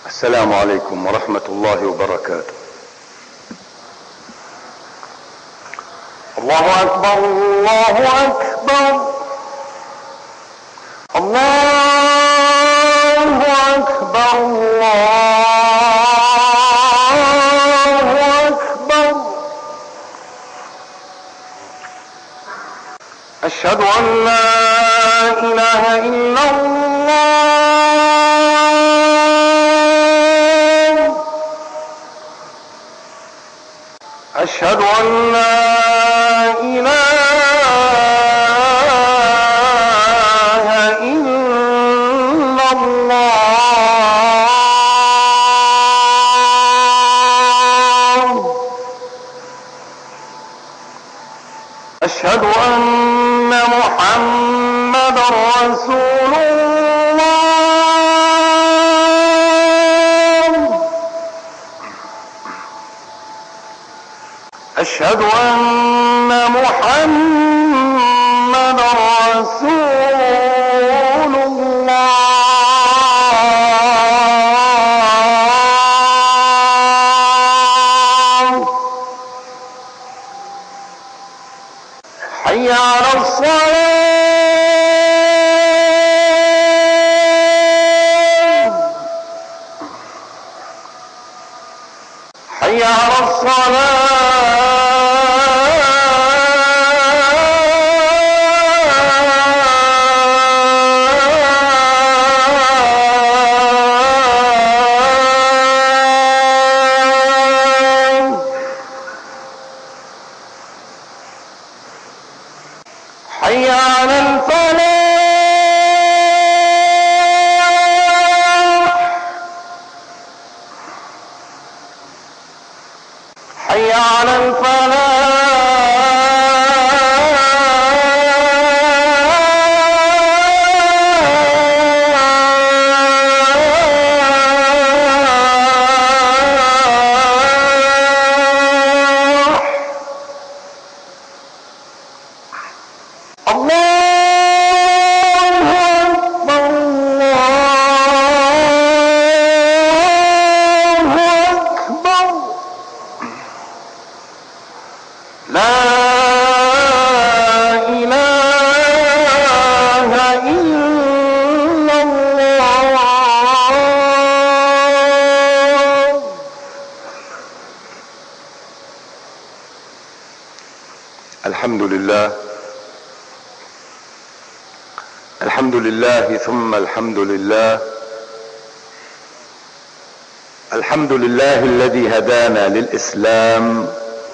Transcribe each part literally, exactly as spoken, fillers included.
السلام عليكم ورحمة الله وبركاته. الله أكبر الله أكبر الله أكبر الله أكبر. أشهد أن لا إله إلا الله. أشهد أن لا إله إلا الله. أشهد أن محمدا رسول الله. أشهد أن محمدا رسول الله. حي على الصلاة. حي على الصلاة. حي على الفلاح. حي على الفلاح. الحمد لله الحمد لله ثم الحمد لله. الحمد لله الذي هدانا للإسلام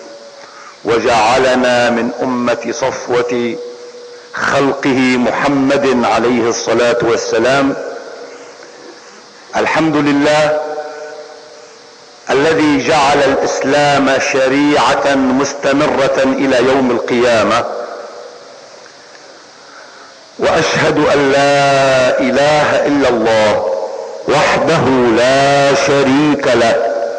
وجعلنا من أمة صفوة خلقه محمد عليه الصلاة والسلام. الحمد لله الذي جعل الإسلام شريعة مستمرة إلى يوم القيامة. وأشهد أن لا إله إلا الله وحده لا شريك له.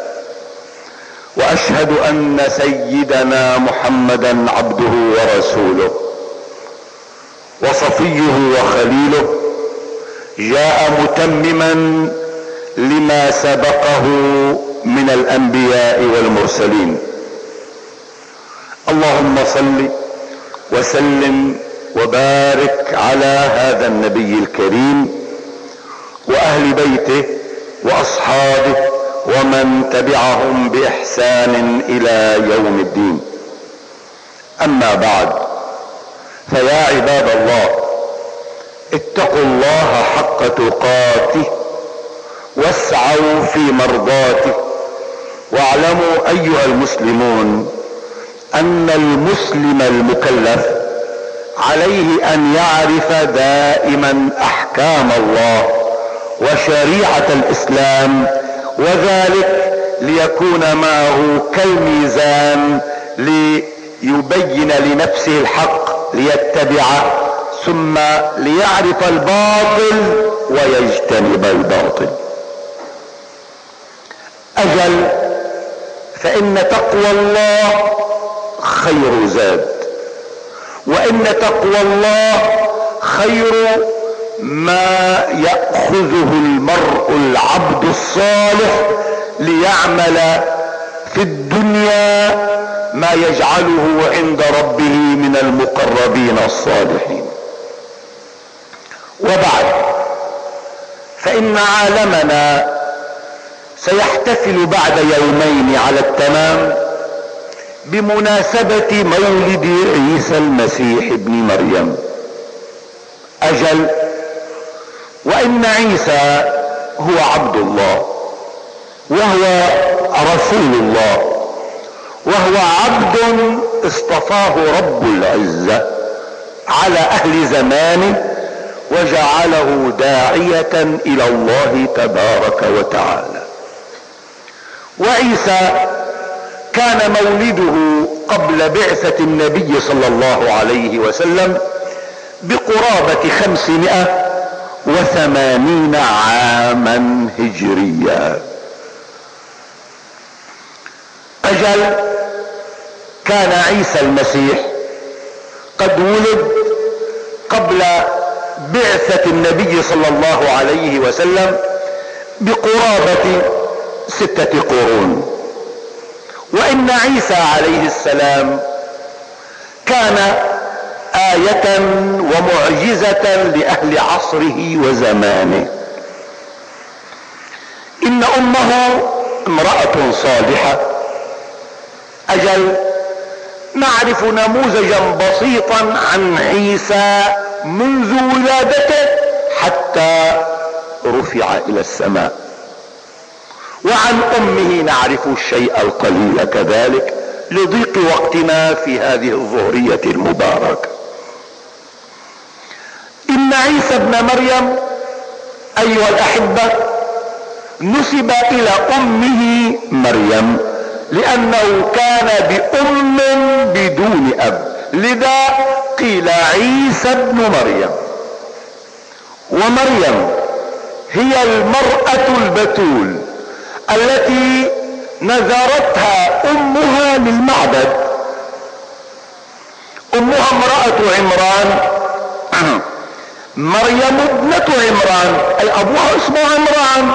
وأشهد أن سيدنا محمدا عبده ورسوله وصفيه وخليله، جاء متمما لما سبقه من الأنبياء والمرسلين. اللهم صل وسلم وبارك على هذا النبي الكريم وأهل بيته وأصحابه ومن تبعهم بإحسان إلى يوم الدين. أما بعد، فيا عباد الله، اتقوا الله حق تقاته واسعوا في مرضاته. واعلموا أيها المسلمون أن المسلم المكلف عليه أن يعرف دائما أحكام الله وشريعة الإسلام، وذلك ليكون معه كالميزان ليبين لنفسه الحق ليتبعه، ثم ليعرف الباطل ويجتنب الباطل. أجل، فإن تقوى الله خير زاد، وإن تقوى الله خير ما يأخذه المرء العبد الصالح ليعمل في الدنيا ما يجعله عند ربه من المقربين الصالحين. وبعد، فإن عالمنا سيحتفل بعد يومين على التمام بمناسبة مولد عيسى المسيح ابن مريم. أجل، وإن عيسى هو عبد الله وهو رسول الله، وهو عبد اصطفاه رب العزة على أهل زمانه وجعله داعية إلى الله تبارك وتعالى. وعيسى كان مولده قبل بعثة النبي صلى الله عليه وسلم بقرابة خمسمائة وثمانين عاما هجريا. أجل، كان عيسى المسيح قد ولد قبل بعثة النبي صلى الله عليه وسلم بقرابة ستة قرون. وإن عيسى عليه السلام كان آية ومعجزة لأهل عصره وزمانه. إن أمه امرأة صالحة. أجل، نعرف نموذجا بسيطا عن عيسى منذ ولادته حتى رفع إلى السماء، وعن أمه نعرف الشيء القليل كذلك لضيق وقتنا في هذه الظهرية المباركة. إن عيسى ابن مريم أيها الأحبة نسب إلى أمه مريم لأنه كان بأم بدون أب، لذا قيل عيسى ابن مريم. ومريم هي المرأة البتول التي نذرتها أمها للمعبد. أمها امرأة عمران، مريم ابنة عمران، أي أبوها اسمه عمران،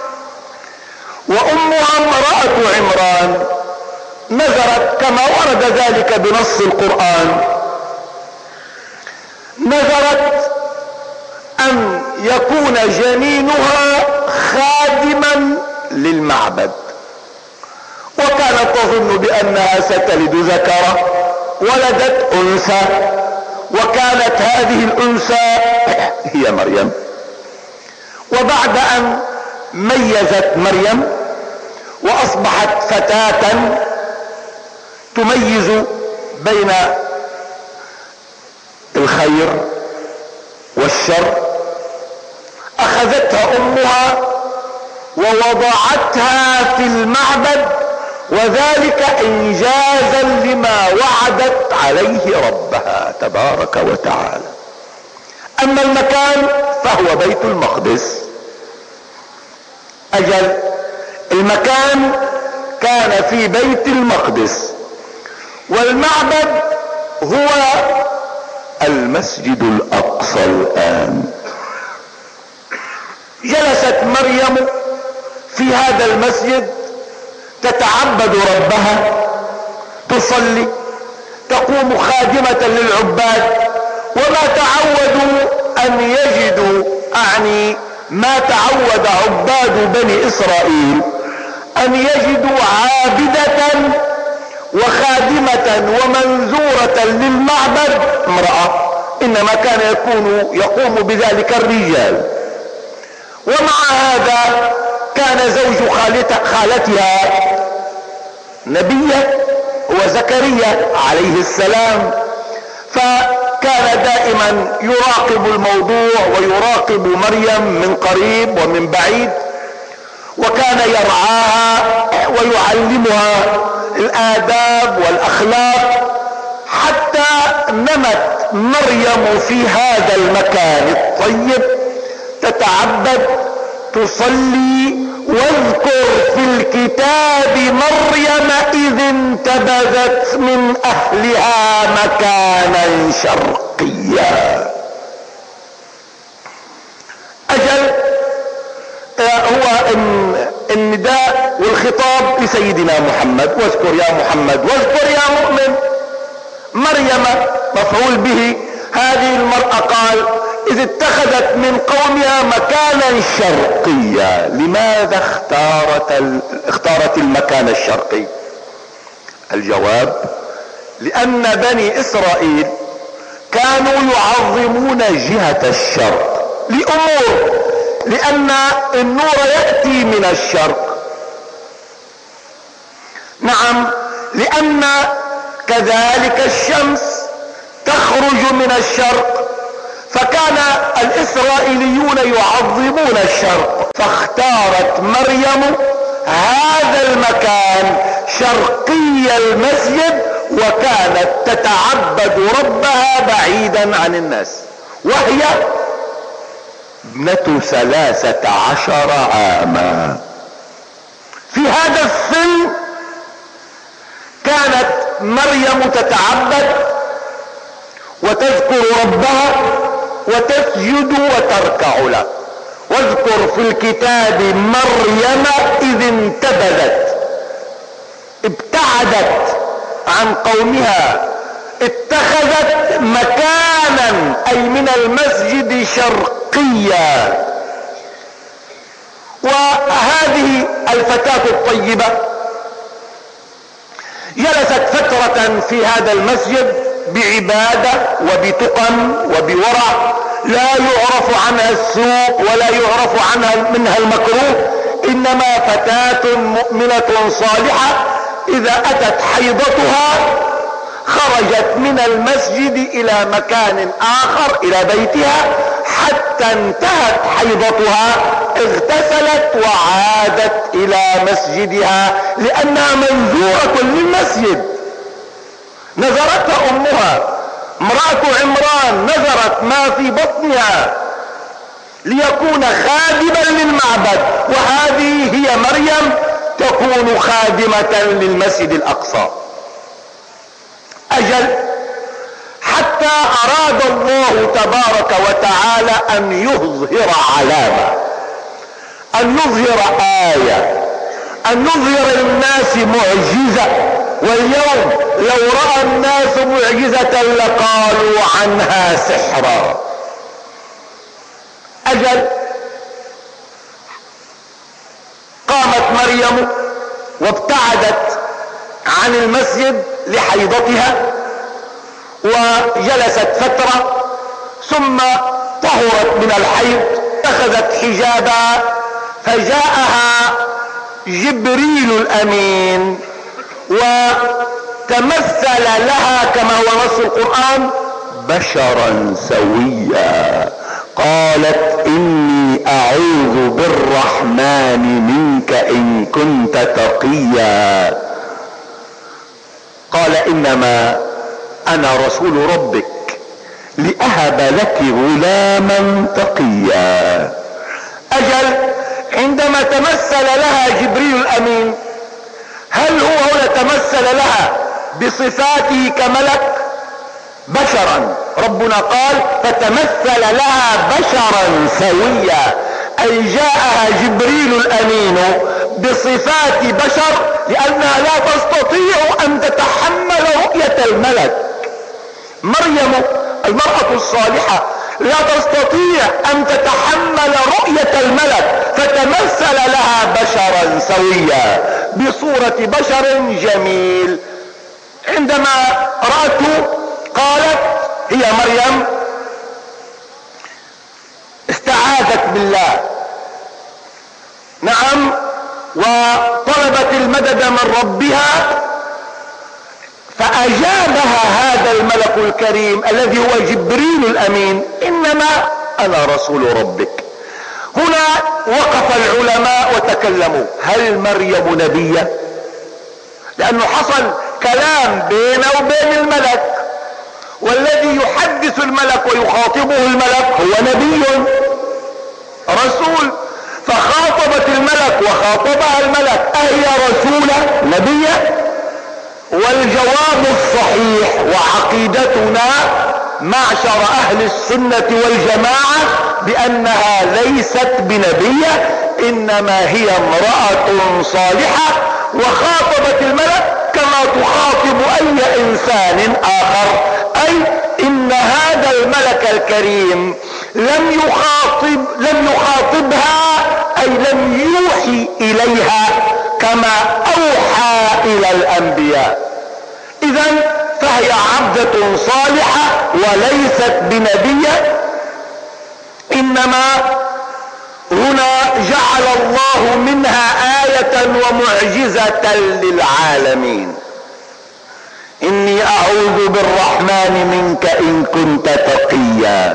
وأمها امرأة عمران نذرت كما ورد ذلك بنص القرآن، نذرت أن يكون جنينها خادما للمعبد، وكانت تظن بأنها ستلد ذكرا، ولدت أنثى، وكانت هذه الأنثى هي مريم. وبعد أن ميزت مريم وأصبحت فتاة تميز بين الخير والشر، أخذتها أمها ووضعتها في المعبد، وذلك إنجازا لما وعدت عليه ربها تبارك وتعالى. أما المكان فهو بيت المقدس. أجل، المكان كان في بيت المقدس، والمعبد هو المسجد الأقصى الآن. جلست مريم في هذا المسجد تتعبد ربها، تصلي، تقوم خادمة للعباد، وما تعودوا أن يجدوا، أعني ما تعود عباد بني إسرائيل أن يجدوا عابدة وخادمة ومنذورة للمعبد امرأة، إنما كان يكون يقوم بذلك الرجال. ومع هذا كان زوج خالتها نبيا وزكريا عليه السلام، فكان دائما يراقب الموضوع ويراقب مريم من قريب ومن بعيد، وكان يرعاها ويعلمها الآداب والأخلاق، حتى نمت مريم في هذا المكان الطيب تتعبد، تصلي. واذكر في الكتاب مريم إذ انتبذت من أهلها مكانا شرقيا. اجل هو النداء والخطاب لسيدنا محمد، واذكر يا محمد واذكر يا مؤمن. مريم مفعول به. هذه المرأة قال اذ اتخذت من قومها مكانا شرقيا. لماذا اختارت اختارت المكان الشرقي؟ الجواب لان بني اسرائيل كانوا يعظمون جهة الشرق لامور، لان النور يأتي من الشرق. نعم، لان كذلك الشمس تخرج من الشرق، فكان الاسرائيليون يعظمون الشرق، فاختارت مريم هذا المكان شرقي المسجد، وكانت تتعبد ربها بعيدا عن الناس، وهي ابنة ثلاثة عشر عاما. في هذا السن كانت مريم تتعبد وتذكر ربها وتسجد وتركع له. واذكر في الكتاب مريم اذ انتبذت، ابتعدت عن قومها، اتخذت مكانا اي من المسجد شرقيا. وهذه الفتاة الطيبة جلست فترة في هذا المسجد بعبادة وبتقى وبورع، لا يعرف عنها السوء ولا يعرف عنها منها المكروه، انما فتاة مؤمنة صالحة اذا اتت حيضتها خرجت من المسجد الى مكان اخر الى بيتها، حتى انتهت حيضتها اغتسلت وعادت الى مسجدها، لانها منذورة للمسجد. نذرتها امها امرأة عمران، نذرت ما في بطنها ليكون خادما للمعبد، وهذه هي مريم تكون خادمة للمسجد الاقصى. اجل حتى اراد الله تبارك وتعالى ان يظهر علامة، ان يظهر آية، ان يظهر للناس معجزة. واليوم لو رأى الناس معجزة لقالوا عنها سحرا. اجل قامت مريم وابتعدت عن المسجد لحيضتها وجلست فترة، ثم طهرت من الحيض، اتخذت حجابا، فجاءها جبريل الامين وتمثل لها كما هو نص القرآن بشرا سويا. قالت اني اعوذ بالرحمن منك ان كنت تقيا. قال انما انا رسول ربك لاهب لك غلاما تقيا. اجل عندما تمثل لها جبريل الامين، هل هو هنا تمثل لها بصفاته كملك؟ بشرا. ربنا قال فتمثل لها بشرا سويا، اي جاءها جبريل الامين بصفات بشر، لانها لا تستطيع ان تتحمل رؤية الملك. مريم المرأة الصالحة لا تستطيع ان تتحمل رؤية الملك، فتمثل لها بشرا سويا بصورة بشر جميل. عندما رأته قالت هي مريم استعاذت بالله، نعم، وطلبت المدد من ربها، فأجابها هذا الملك الكريم الذي هو جبريل الأمين انما انا رسول ربك. هنا وقف العلماء وتكلموا، هل مريم نبية؟ لانه حصل كلام بينه وبين الملك، والذي يحدث الملك ويخاطبه الملك هو نبي رسول، فخاطبت الملك وخاطبها الملك، أهي رسولة نبية؟ والجواب الصحيح وعقيدتنا معشر اهل السنة والجماعة بأنها ليست بنبية، إنما هي امرأة صالحة، وخاطبت الملك كما تخاطب أي إنسان آخر. أي إن هذا الملك الكريم لم يخاطب لم يخاطبها، أي لم يوحي إليها كما أوحى إلى الأنبياء. إذن فهي عبدة صالحة وليست بنبية، إنما هنا جعل الله منها آية ومعجزة للعالمين. إني أعوذ بالرحمن منك إن كنت تقيا.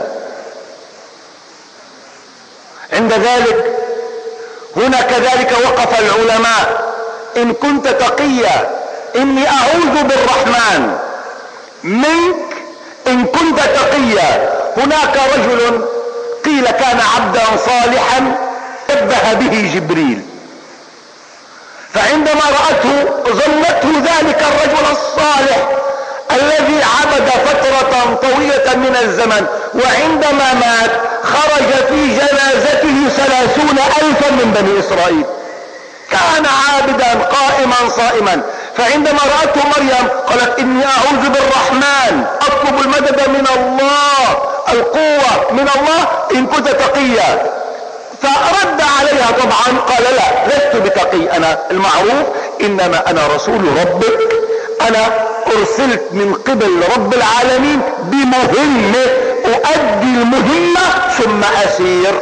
عند ذلك هنا كذلك وقف العلماء، إن كنت تقيا، إني أعوذ بالرحمن منك إن كنت تقيا. هناك رجل قيل كان عبدا صالحا شبه به جبريل، فعندما رأته ظنته ذلك الرجل الصالح الذي عبد فترة طويلة من الزمن، وعندما مات خرج في جنازته ثلاثون ألفا من بني إسرائيل. كان عابدا قائما صائما، فعندما رأته مريم قالت إني أعوذ بالرحمن، أطلب المدد من الله، القوة من الله إن كنت تقيا. فرد عليها طبعا قال لا، لست بتقي، أنا المعروف إنما أنا رسول ربك، أنا أرسلت من قبل رب العالمين بمهمة، أؤدي المهمة ثم أسير.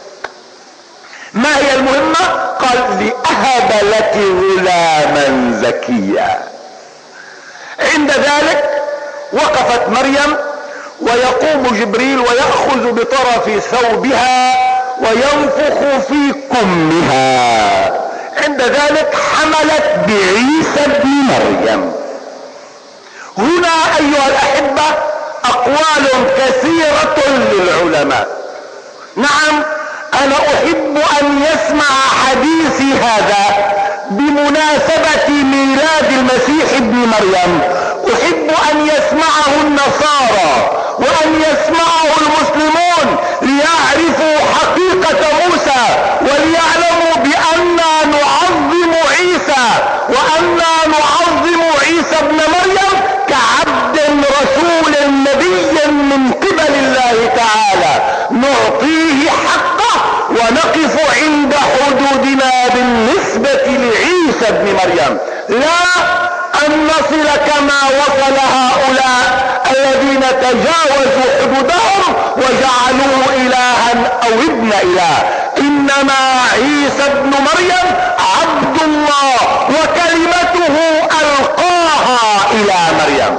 ما هي المهمة؟ قال لأهب لك غلاما زكيا. عند ذلك وقفت مريم ويقوم جبريل ويأخذ بطرف ثوبها وينفخ في كمها. عند ذلك حملت بعيسى ابن مريم. هنا أيها الأحبة أقوال كثيرة للعلماء. نعم، أنا أحب أن يسمع حديثي هذا بمناسبة ميلاد المسيح ابن مريم، أحب أن يسمعه النصارى وأن يسمعه المسلمون ليعرفوا حقيقة موسى، وليعلموا بأننا نعظم عيسى، وأننا نعظم عيسى ابن مريم كعبد رسول نبي من قبل الله تعالى، نعطيه حقه ونقف عند حدودنا بالنسبة لعيسى ابن مريم، لا أن نصل كما وصل هؤلاء الذين تجاوزوا حدودهم وجعلوه إلها أو ابن إله. إنما عيسى ابن مريم عبد الله وكلمته ألقاها إلى مريم.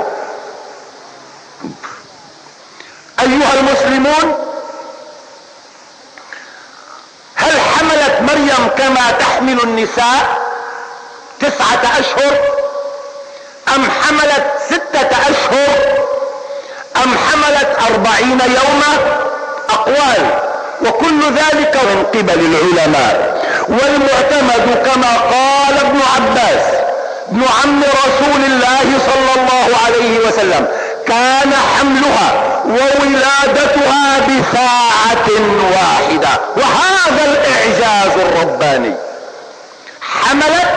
أيها المسلمون، هل حملت مريم كما تحمل النساء تسعة أشهر، أم حملت ستة أشهر، أم حملت أربعين يوما؟ أقوال، وكل ذلك من قبل العلماء. والمعتمد كما قال ابن عباس ابن عم رسول الله صلى الله عليه وسلم، كان حملها وولادتها بساعة واحدة، وهذا الإعجاز الرباني. حملت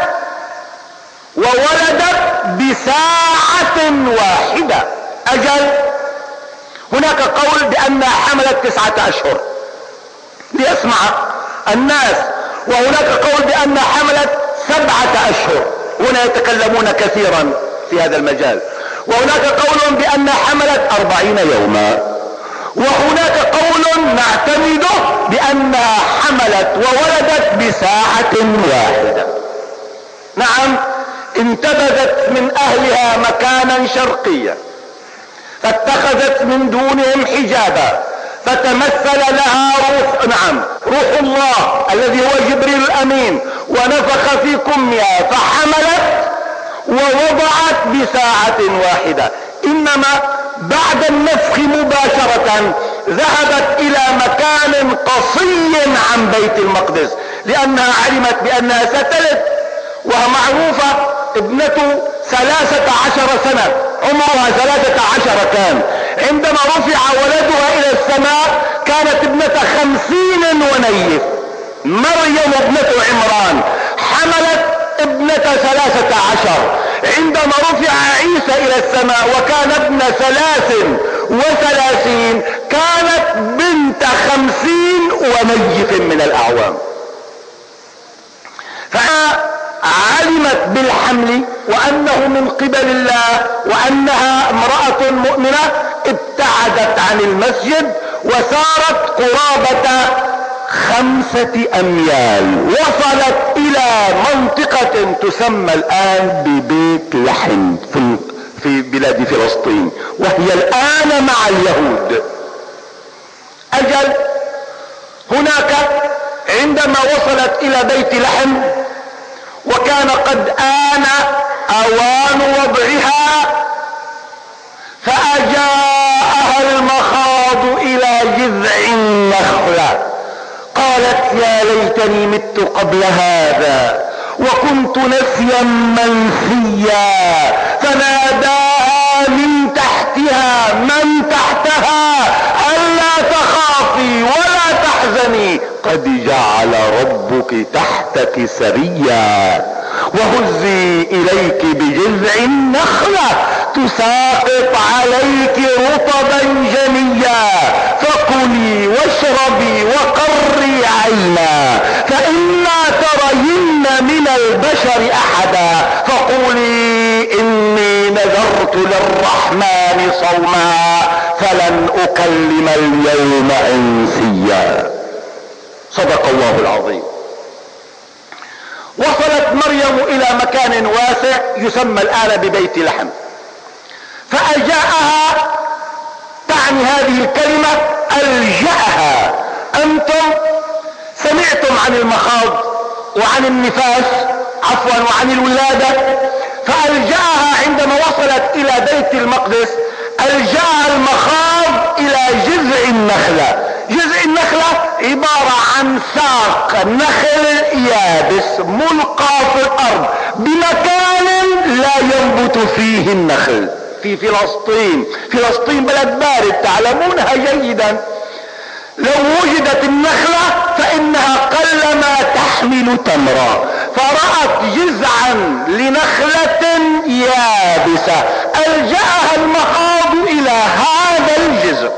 وولدت بساعة واحدة. أجل هناك قول بأنها حملت تسعة أشهر ليسمع الناس، وهناك قول بأنها حملت سبعة أشهر، هنا يتكلمون كثيرا في هذا المجال. وهناك قول بأنها حملت أربعين يوما، وهناك قول نعتمده بأنها حملت وولدت بساعة واحدة. نعم، انتبذت من أهلها مكانا شرقيا، فاتخذت من دونهم حجابا، فتمثل لها روح نعم روح الله الذي هو جبريل الأمين، ونفخ في كمها فحملت ووضعت بساعة واحدة. إنما بعد النفخ مباشرة ذهبت إلى مكان قصي عن بيت المقدس، لأنها علمت بأنها ستلد، ومعروفة ابنة ثلاثة عشر سنة، عمرها ثلاثة عشر كان. عندما رفع ولدها الى السماء كانت ابنة خمسين ونيف. مريم ابنة عمران حملت ابنة ثلاثة عشر. عندما رفع عيسى الى السماء وكان ابن ثلاث وثلاثين كانت بنت خمسين ونيف من الاعوام. فعلمت بالحمل وانه من قبل الله وانها امرأة مؤمنة، ابتعدت عن المسجد وسارت قرابة خمسة اميال، وصلت الى منطقة تسمى الان ببيت لحم في في بلاد فلسطين، وهي الان مع اليهود. اجل هناك عندما وصلت الى بيت لحم وكان قد آن اوان وضعها، فاجاءها المخاض الى جذع النخلة. قالت يا ليتني مت قبل هذا وكنت نسيا منسيا، فناداها من تحتها من تحتها ألا تخافي ولا تحزني قد جعل ربك تحتك سريا، وهزي إليك بجذع النخلة تساقط عليك رطبا جنيا، فكلي واشربي وقري عينا، فإما ترين من البشر أحدا فقولي إني نذرت للرحمن صوما فلن أكلم اليوم إنسيا. صدق الله العظيم. وصلت مريم إلى مكان واسع يسمى الآن ببيت لحم، فأجاءها، تعني هذه الكلمة ألجأها. أنتم سمعتم عن المخاض وعن النفاس عفوا وعن الولادة، فألجأها عندما وصلت إلى بيت المقدس ألجأها المخاض إلى جذع النخلة. جذع النخلة عبارة عن ساق نخل يابس ملقى في الأرض بمكان لا ينبت فيه النخل. في فلسطين، فلسطين بلد بارد تعلمونها جيدا، لو وجدت النخلة فإنها قلما تحمل تمرا، فرأت جذعا لنخلة يابسة ألجأها المخاض إلى هذا الجذع،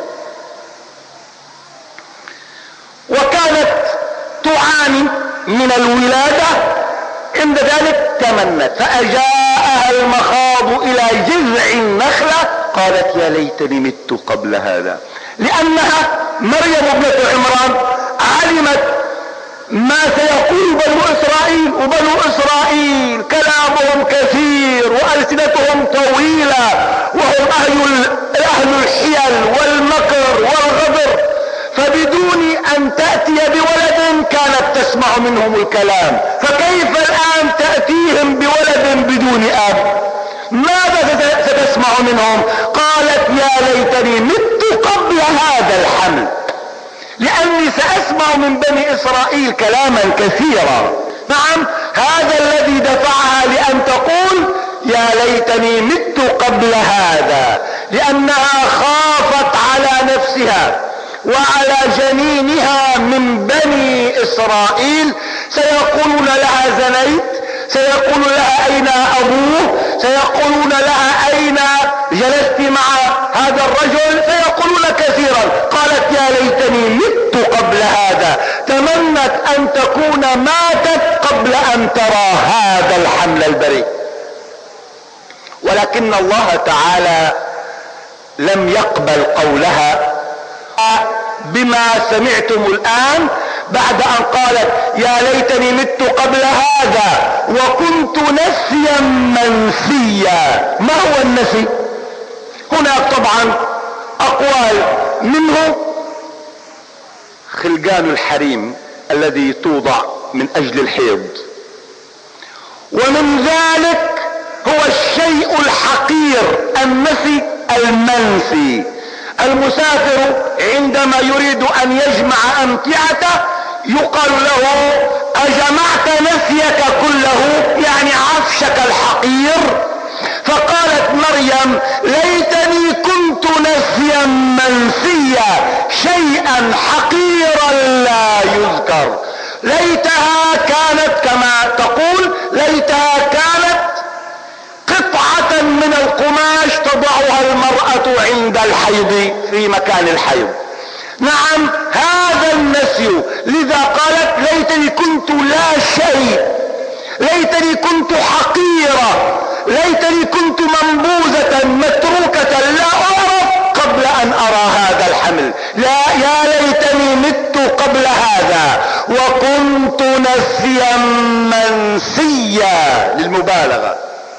وكانت تعاني من الولادة. عند ذلك تمنت فأجاءها المخاض إلى جذع النخلة قالت يا ليتني مت قبل هذا، لأنها مريم ابنة عمران علمت ما سيقول بنو إسرائيل، وبنو إسرائيل كلامهم كثير وألسنتهم طويلة وهم أهل أهل الحيل والمكر والغدر، فبدون أن تأتي بولد كانت تسمع منهم الكلام، فكيف الآن تأتيهم بولد بدون أب؟ ماذا ستسمع منهم؟ قالت يا ليتني مت قبل هذا الحمل، لأني سأسمع من بني إسرائيل كلاما كثيرا. نعم، هذا الذي دفعها لأن تقول يا ليتني مت قبل هذا، لأنها خافت على نفسها وعلى جنينها من بني إسرائيل، سيقولون لها زنيت، سيقول لها أين أبوه، سيقولون لها أين جلست مع هذا الرجل، سيقولون كثيرا. قالت يا ليتني مت قبل هذا، تمنت أن تكون ماتت قبل أن ترى هذا الحمل البريء. ولكن الله تعالى لم يقبل قولها بما سمعتم الآن بعد أن قالت يا ليتني مت قبل هذا وكنت نسيا منسيا. ما هو النسي؟ هناك طبعا أقوال، منه خلقان الحريم الذي توضع من أجل الحيض، ومن ذلك هو الشيء الحقير النسي المنسي. المسافر عندما يريد أن يجمع أمتعته يقال له أجمعت نسيك كله، يعني عفشك الحقير. فقالت مريم ليتني كنت كنت نسيا منسيا شيئا حقيرا لا يذكر. ليتها كانت كما تقول، ليتها كانت قطعة من القماش تضعها المرأة عند الحيض في مكان الحيض. نعم هذا النسي، لذا قالت ليتني كنت لا شيء، ليتني كنت حقيرة، ليتني كنت منبوذة متروكة لا أعرف قبل أن أرى هذا الحمل. لا، يا ليتني مت قبل هذا وكنت نسيا منسيا للمبالغة.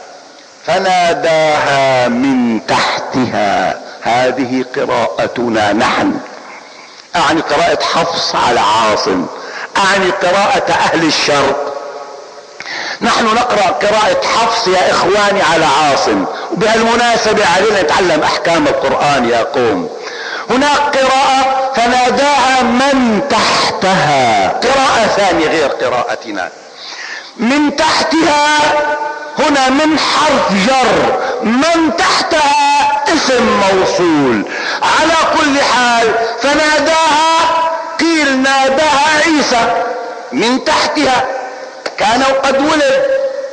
فناداها من تحتها. هذه قراءتنا نحن، أعني قراءة حفص على عاصم، أعني قراءة أهل الشرق. نحن نقرأ قراءة حفص يا إخواني على عاصم، وبهالمناسبة علينا نتعلم أحكام القرآن يا قوم. هناك قراءة فناداها من تحتها، قراءة ثانية غير قراءتنا. من تحتها هنا من حرف جر، من تحتها اسم موصول. على كل حال فناداها، قيل ناداها عيسى من تحتها، كان قد ولد.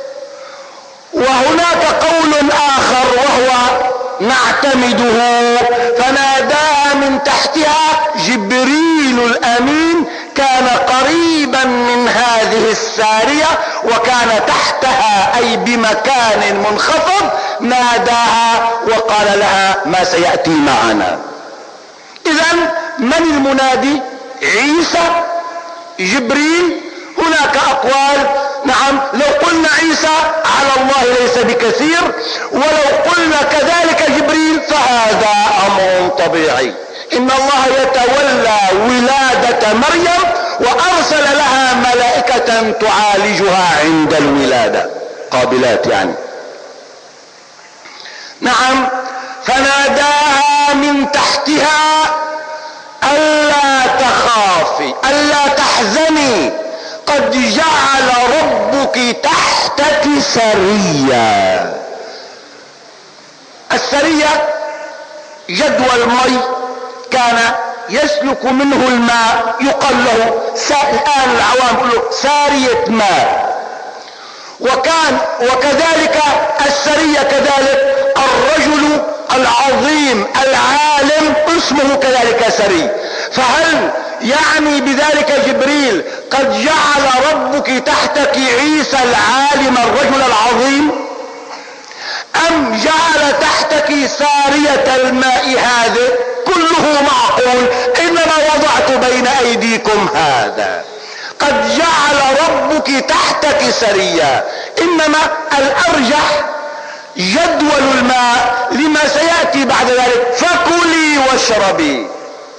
وهناك قول آخر وهو نعتمده، فناداها من تحتها جبريل الأمين، كان قريبا من هذه السارية وكان تحتها أي بمكان منخفض. ناداها وقال لها ما سيأتي معنا. إذن من المنادي؟ عيسى، جبريل. هناك أقوال، نعم لو قلنا عيسى على الله ليس بكثير، ولو قلنا كذلك جبريل فهذا أمر طبيعي. إن الله يتولى ولادة مريم وأرسل لها ملائكة تعالجها عند الولادة، قابلات يعني. نعم فناداها من تحتها ألا تخافي ألا تحزني قد جعل ربك تحتك سريا. السرية جدول مي كان يسلك منه الماء، يقال له الآن العوام يقولوا سارية ماء. وكان وكذلك السرية كذلك الرجل العظيم العالم اسمه كذلك سري. فهل يعني بذلك جبريل قد جعل ربك تحتك عيسى العالم الرجل العظيم، أم جعل تحتك سارية الماء؟ هذا كله معقول، إنما وضعت بين أيديكم هذا. قد جعل ربك تحتك سريا، إنما الأرجح جدول الماء لما سيأتي بعد ذلك، فكلي واشربي.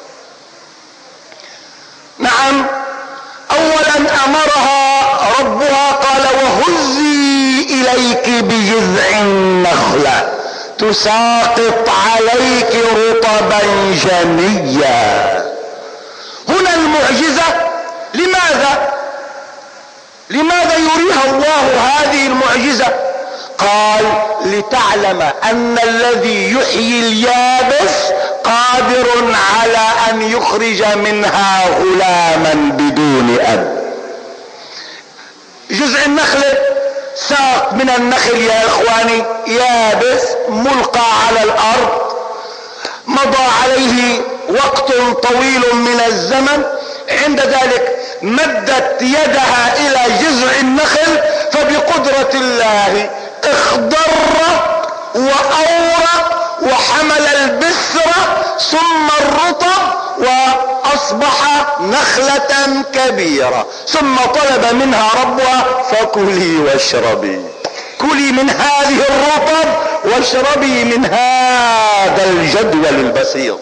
نعم أولا أمرها ربها قال وهزي إليك بجذع النخلة تساقط عليك رطبا جنيا. هنا المعجزة لماذا لماذا يريها الله هذه المعجزة؟ قال لتعلم أن الذي يحيي اليابس قادر على أن يخرج منها غلاما بدون أب. جزء النخل ساق من النخل يا إخواني يابس ملقى على الأرض، مضى عليه وقت طويل من الزمن، عند ذلك مدت يدها إلى جذع النخل فبقدرة الله اخضر وأورق وحمل البسرة ثم الرطب وأصبح نخلة كبيرة. ثم طلب منها ربها فكلي واشربي، كلي من هذه الرطب واشربي من هذا الجدول البسيط.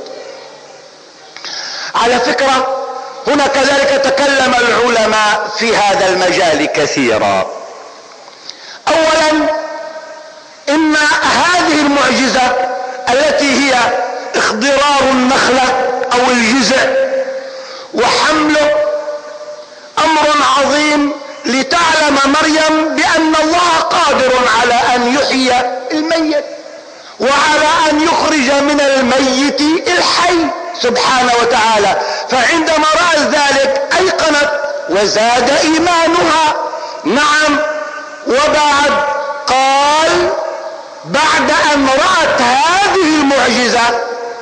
على فكرة هنا كذلك تكلم العلماء في هذا المجال كثيرا. اولا ان هذه المعجزة التي هي اخضرار النخلة او الجذع وحمله امر عظيم، لتعلم مريم بان الله قادر على ان يحيي الميت. وعلى ان يخرج من الميت الحي سبحانه وتعالى. فعندما رأت ذلك ايقنت وزاد ايمانها. نعم. وبعد قال بعد ان رأت هذه المعجزة،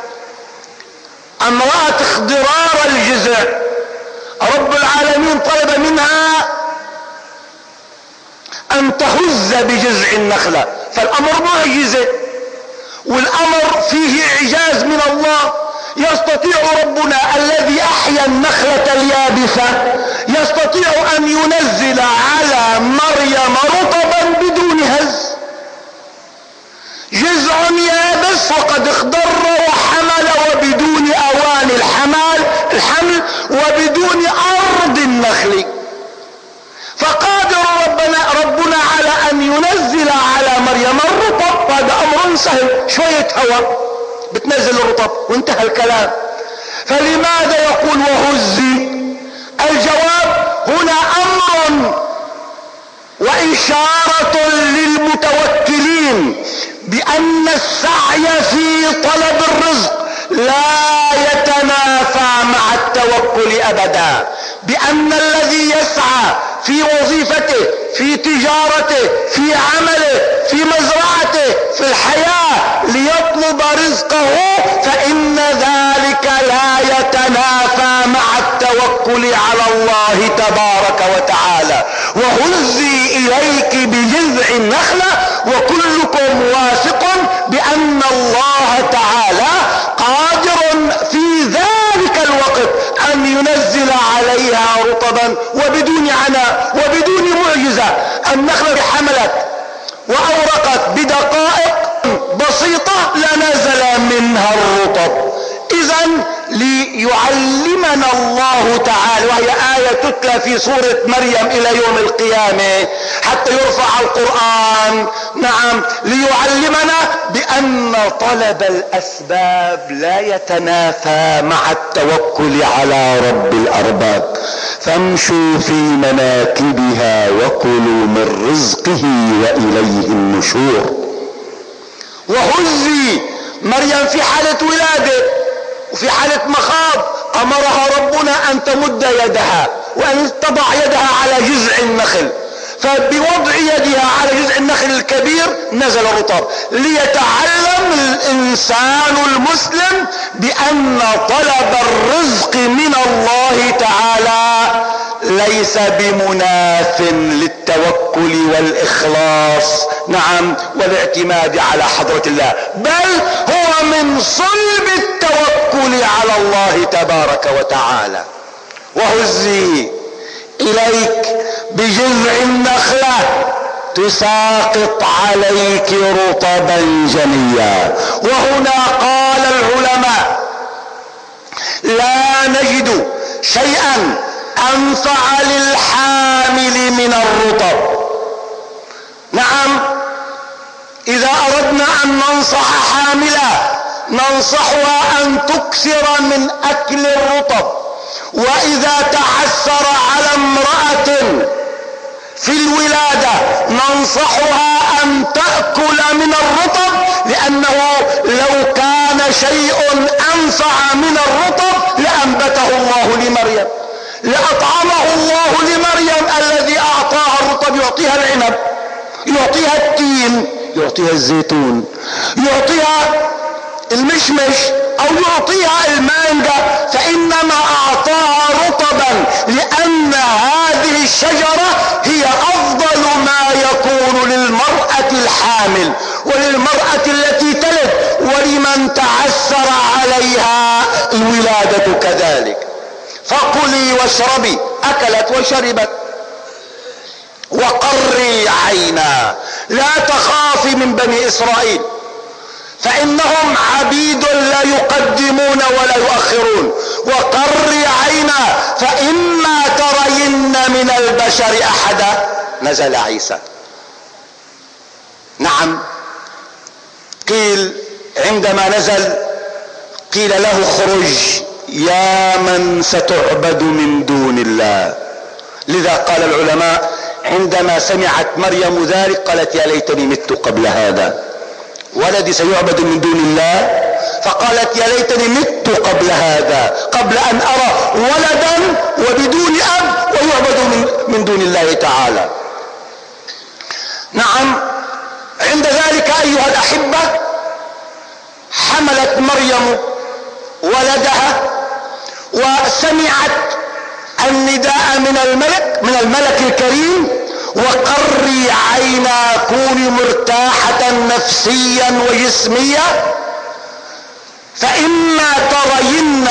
ان رأت اخضرار الجذع، رب العالمين طلب منها ان تهز بجذع النخلة. فالامر معجزة، والامر فيه اعجاز من الله. يستطيع ربنا الذي احيا النخلة اليابسة يستطيع ان ينزل على مريم رطبا بدون هز، جذع يابس وقد اخضر وحمل وبدون اوان الحمل الحمل وبدون ارض النخل. فقادر ربنا ربنا على ان ينزل على مريم الرطب. هذا امر سهل، شوية هواء بتنزل الرطب وانتهى الكلام. فلماذا يقول وهزي؟ الجواب هنا امر واشارة للمتوكلين بان السعي في طلب الرزق لا يتنافى مع التوكل ابدا، بان الذي يسعى في وظيفته، في تجارته، في عمله، في مزرعته، في الحياة ليطلب رزقه، فإن ذلك لا يتنافى مع التوكل على الله تبارك وتعالى. وهزي إليك بجذع النخلة، وكلكم واثق بأن الله تعالى قادر في ذلك الوقت أن ينزل عليها رطبا وبدون عناء وبدون معجزة. النخلة حملت وأورقت بدقائق بسيطة لنزل منها الرطب. إذن ليعلمنا الله تعالى، وهي آية تتلى في سورة مريم إلى يوم القيامة حتى يرفع القرآن. نعم، ليعلمنا بأن طلب الأسباب لا يتنافى مع التوكل على رب الأرباب. فامشوا في مناكبها وكلوا من رزقه وإليه النشور. وهزي مريم في حالة ولادة وفي حالة مخاض امرها ربنا ان تمد يدها وان تضع يدها على جذع النخل، فبوضع يدها على جذع النخل الكبير نزل الرطب، ليتعلم الانسان المسلم بان طلب الرزق من الله تعالى ليس بمناف للتوكل والاخلاص، نعم، والاعتماد على حضرة الله، بل هو من صلب التوكل على الله تبارك وتعالى. وهزي اليك بجذع النخلة تساقط عليك رطبا جنيا. وهنا قال العلماء لا نجد شيئا انفع للحامل من الرطب. نعم، اذا اردنا ان ننصح حاملة ننصحها ان تكثر من اكل الرطب، واذا تعسر على امرأة في الولادة ننصحها ان تأكل من الرطب، لانه لو كان شيء انفع من الرطب لانبته الله لمريم، لأطعمه الله لمريم الذي اعطاها الرطب. يعطيها العنب، يعطيها التين، يعطيها الزيتون، يعطيها المشمش، او يعطيها المانجا، فانما اعطاها رطبا لان هذه الشجرة هي افضل ما يكون للمرأة الحامل وللمرأة التي تلد ولمن تعسر عليها الولادة كذلك. فكلي واشربي، اكلت وشربت. وقري عينا، لا تخافي من بني اسرائيل فانهم عبيد لا يقدمون ولا يؤخرون. وقري عينا فاما ترين من البشر احدا. نزل عيسى. نعم، قيل عندما نزل قيل له اخرج يا من ستعبد من دون الله. لذا قال العلماء عندما سمعت مريم ذلك قالت يا ليتني مت قبل هذا ولدي سيعبد من دون الله؟ فقالت يا ليتني مت قبل هذا، قبل ان ارى ولدا وبدون اب ويعبد من, من دون الله تعالى. نعم، عند ذلك ايها الاحبة حملت مريم ولدها وسمعت النداء من الملك من الملك الكريم: وقري عينا كوني مرتاحة نفسيا وجسميا، فإما ترين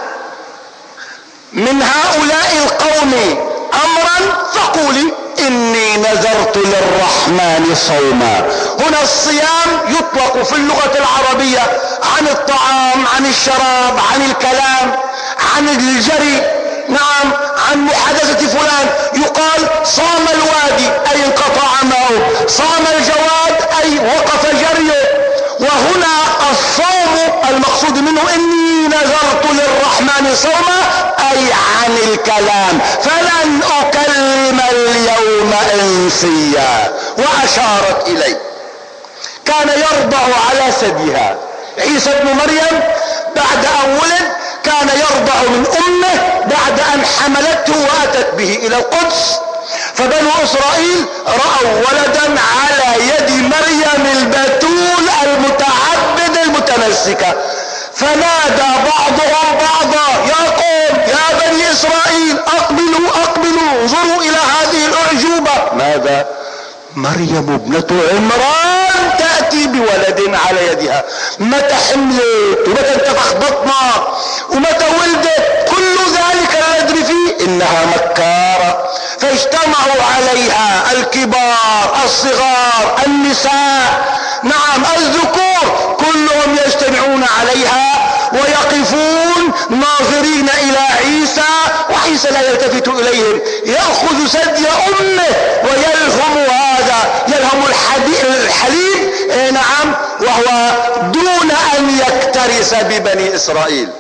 من هؤلاء القوم أمرا فقولي إني نذرت للرحمن صوما. هنا الصيام يطلق في اللغة العربية عن الطعام، عن الشراب، عن الكلام، عن الجري، نعم، عن محادثة فلان. يقال صام الوادي أي انقطع ماؤه، صام الجواد أي وقف جريه. وهنا الصوم المقصود منه إني نذرت للرحمن صوما أي عن الكلام، فلن أكلم اليوم إنسيا. وأشارت إليه. كان يرضع على ثديها عيسى ابن مريم بعد أن ولد، كان يرضع من أمه بعد أن حملته وأتت به إلى القدس. فبنو إسرائيل رأوا ولدا على يد مريم البتول المتعبد المتمسكة، فنادى بعضهم بعضا: يا قوم، يا بني إسرائيل، أقبلوا أقبلوا، انظروا إلى هذه الأعجوبة. ماذا؟ مريم ابنة عمران تأتي بولد على يدها. متى حملت ومتى انتفخ بطنها ومتى ولدت؟ كل ذلك لا ندري فيه. إنها مكارة. فاجتمعوا عليها الكبار، الصغار، النساء، نعم، الذكور، كلهم يجتمعون عليها ويقفون ناظرين إلى عيسى، وعيسى لا يلتفت إليهم، يأخذ ثدي أمه ويلهم هذا، يلهم الحليب، نعم، وهو دون أن يكترث ببني إسرائيل.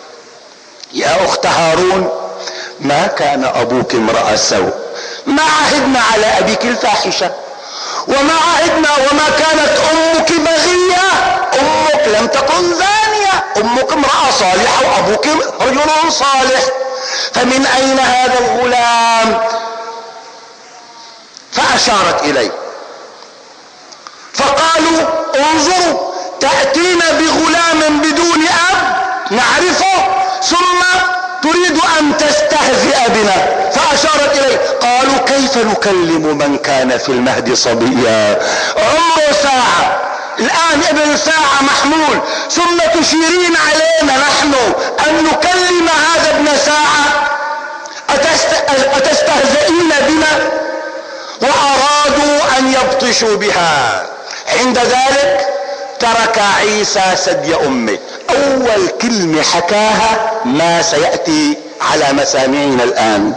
يا أخت هارون، ما كان أبوك امرأ سوء، ما عهدنا على أبيك الفاحشة، وما عهدنا، وما كانت أمك بغية، أمك لم تكن زانية، أمك امرأة صالحة وأبوك رجل صالح. فمن أين هذا الغلام؟ فأشارت إليه. فقالوا: انظروا، تأتين بغلام بدون أب نعرفه، ثم تريد أن تستهزئ بنا. فأشارت إليه. قالوا: كيف نكلم من كان في المهد صبيا؟ عمره ساعة، الآن ابن ساعة محمول، ثم تشيرين علينا نحن أن نكلم هذا ابن ساعة؟ أتستهزئين بنا؟ وأرادوا أن يبطشوا بها. عند ذلك ترك عيسى ثدي أمه. أول كلمة حكاها ما سيأتي على مسامعنا الآن.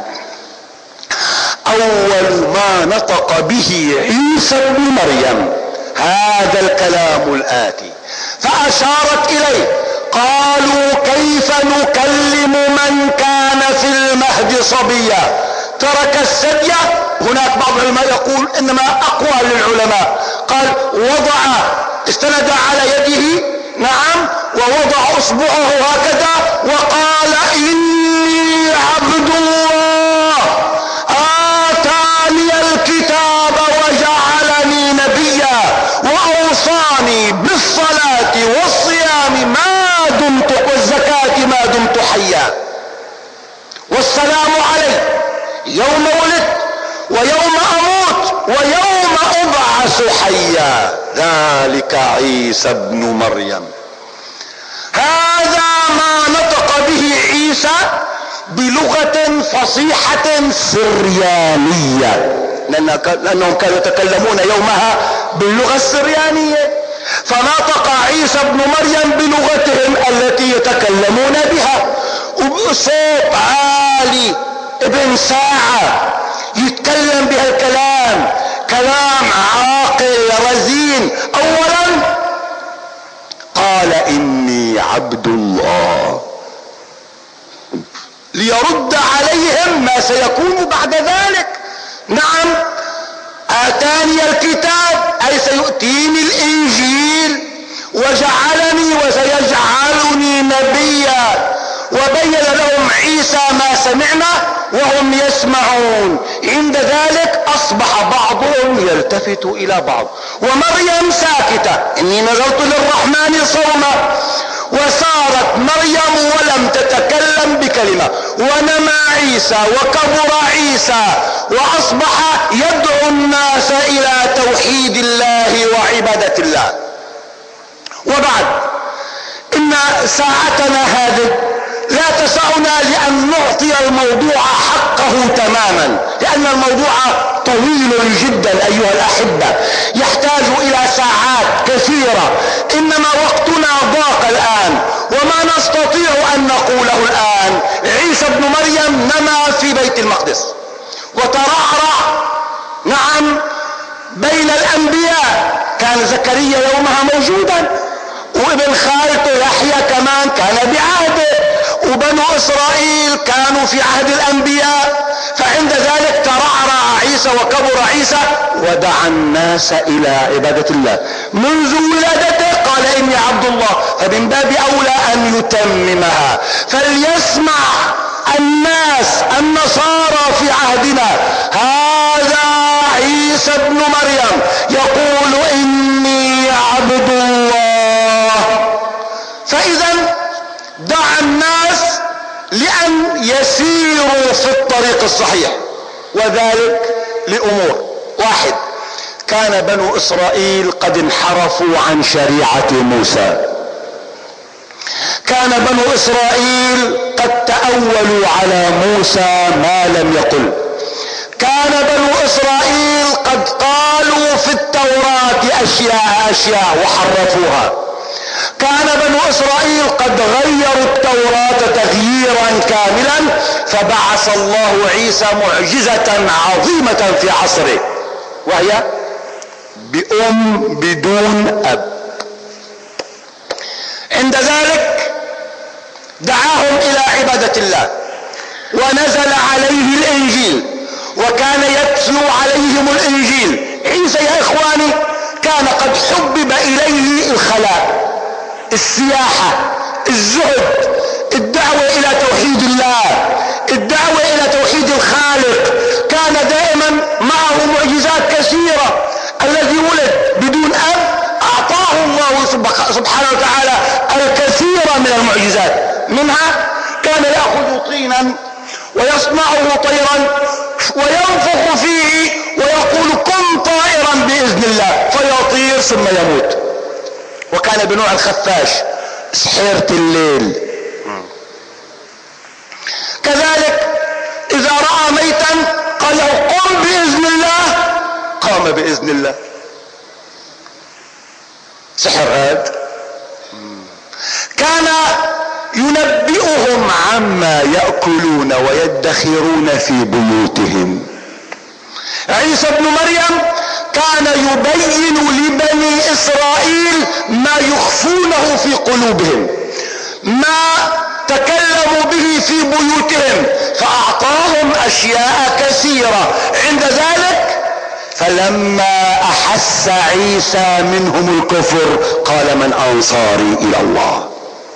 أول ما نطق به عيسى ابن مريم هذا الكلام الآتي. فأشارت إليه. قالوا: كيف نكلم من كان في المهد صبيا؟ ترك الثدي. هناك بعض العلماء يقول إنما أقوى للعلماء، قال وضع، استند على يده، نعم، ووضع اصبعه هكذا وقال: إني عبد الله آتاني الكتاب وجعلني نبيا وأوصاني بالصلاة والصيام ما دمت والزكاة ما دمت حيا، والسلام علي يوم ولدت ويوم أموت ويوم أبعث حيا، ذلك عيسى ابن مريم. هذا ما نطق به عيسى بلغة فصيحة سريانية، لأنهم كانوا يتكلمون يومها باللغة السريانية، فنطق عيسى ابن مريم بلغتهم التي يتكلمون بها، وبصوت عالي، ابن ساعة يتكلم بها الكلام، كلام عاقل رزين. أولا قال: إني عبد الله، ليرد عليهم ما سيكون بعد ذلك. نعم، آتاني الكتاب أي سيؤتيني الإنجيل وجعلني وسيجعلني نبيا. وبين لهم عيسى ما سمعنا وهم يسمعون. عند ذلك أصبح بعضهم يلتفت إلى بعض. ومريم ساكتة، إني نذرت للرحمن صوما. وصارت مريم ولم تتكلم بكلمة. ونمى عيسى وكبر عيسى وأصبح يدعو الناس إلى توحيد الله وعبادة الله. وبعد، إن ساعتنا هذه لا تسعنا لأن نعطي الموضوع حقه تماما، لأن الموضوع طويل جدا أيها الأحبة، يحتاج إلى ساعات كثيرة. إنما وقتنا ضاق الآن وما نستطيع أن نقوله الآن. عيسى ابن مريم نما في بيت المقدس وترعرع، نعم، بين الأنبياء. كان زكريا يومها موجودا، وابن خالته يحيى كمان كان بعهده، وبنو إسرائيل كانوا في عهد الأنبياء. فعند ذلك ترعرع عيسى وكبر عيسى ودعا الناس إلى عبادة الله. منذ ولادته قال إني عبد الله، فمن باب أولى أن يتممها. فليسمع الناس النصارى في عهدنا هذا عيسى ابن مريم يقول إني عبد الله. فإذا دعا الناس لأن يسيروا في الطريق الصحيح، وذلك لأمور. واحد، كان بنو إسرائيل قد انحرفوا عن شريعة موسى. كان بنو إسرائيل قد تأولوا على موسى ما لم يقل. كان بنو إسرائيل قد قالوا في التوراة أشياء أشياء وحرفوها. كان بنو إسرائيل قد غيروا التوراة تغييرا كاملا. فبعث الله عيسى معجزة عظيمة في عصره، وهي بأم بدون أب. عند ذلك دعاهم إلى عبادة الله، ونزل عليه الإنجيل، وكان يتلو عليهم الإنجيل. عيسى يا إخواني كان قد حبب إليه الخلاء، السياحة، الزهد، الدعوة إلى توحيد الله، الدعوة إلى توحيد الخالق. كان دائما معه معجزات كثيرة. الذي ولد بدون أب أعطاه الله سبحانه وتعالى الكثير من المعجزات. منها كان يأخذ طينا ويصنعه طيرا وينفخ فيه ويقول كن طائرا بإذن الله فيطير ثم يموت. وكان بنوع الخفاش، سحيرة الليل. كذلك إذا رأى ميتا قال له قم بإذن الله، قام بإذن الله. سحر هذا. كان ينبئهم عما يأكلون ويدخرون في بيوتهم. عيسى ابن مريم كان يبين لبني إسرائيل ما يخفونه في قلوبهم، ما تكلموا به في بيوتهم، فأعطاهم أشياء كثيرة. عند ذلك فلما أحس عيسى منهم الكفر قال من أنصاري إلى الله.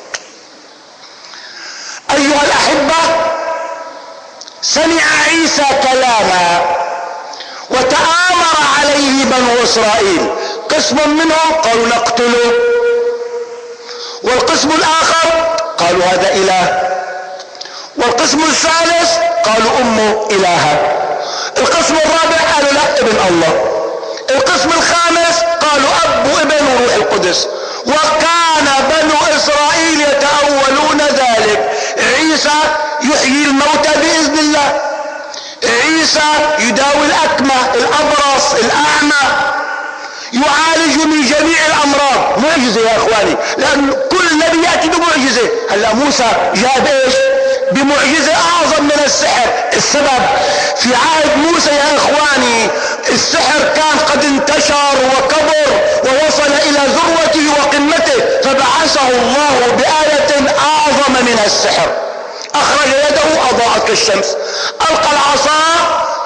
أيها الأحبة، سمع عيسى كلاما وتآمر عليه بنو إسرائيل. قسم منهم قالوا نقتله، والقسم الآخر قالوا هذا إله، والقسم الثالث قالوا أمه إلهة، القسم الرابع قالوا لا ابن الله، القسم الخامس قالوا أب وابن وروح القدس. وكان بنو إسرائيل يتأولون ذلك. عيسى يحيي الموتى بإذن الله، عيسى يداوي الأكمة، الأبرص، الأعمى، يعالج من جميع الأمراض. معجزة يا إخواني، لأن كل نبي يأتي بمعجزة. هلأ موسى جاب إيش؟ بمعجزة أعظم من السحر. السبب في عهد موسى يا إخواني السحر كان قد انتشر وكبر ووصل إلى ذروته وقمته، فبعثه الله بآية أعظم من السحر. أخرج يده أضاءت كالشمس، ألقى العصا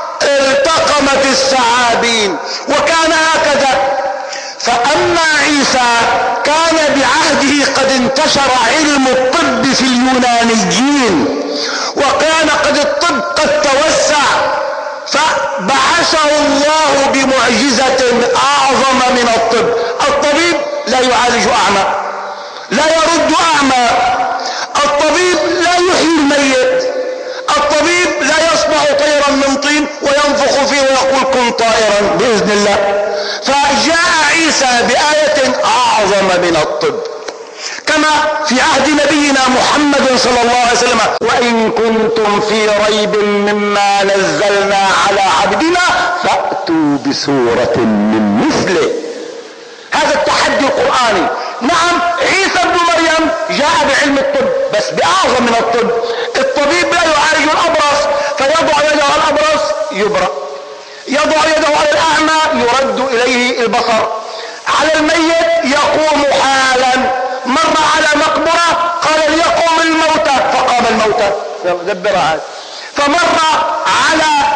التقمت الثعابين. وكان هكذا. فأما عيسى كان بعهده قد انتشر علم الطب في اليونانيين، وكان قد الطب قد توسع، فبعثه الله بمعجزة أعظم من الطب. الطبيب لا يعالج أعمى، لا يرد أعمى، الطبيب لا يحيي الميت، الطبيب لا يصنع طيرا من طين وينفخ فيه ويقول كن طائرا بإذن الله. فجاء عيسى بآية أعظم من الطب، كما في عهد نبينا محمد صلى الله عليه وسلم: وإن كنتم في ريب مما نزلنا على عبدنا فأتوا بسورة من مثله. هذا التحدي القرآني. نعم، عيسى ابن مريم جاء بعلم الطب، بس بأعظم من الطب. الطبيب لا يعالج الأبرص فيضع يده على الأبرص يبرأ، يضع يده على الأعمى يرد إليه البصر، على الميت يقوم حالا. مر على مقبرة قال ليقوم الموتى فقام الموتى، دبر عاد. فمر على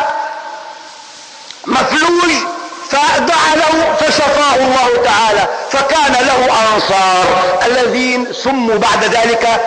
مفلوج فدعا له فشفاه الله تعالى، فكان له أنصار الذين سموا بعد ذلك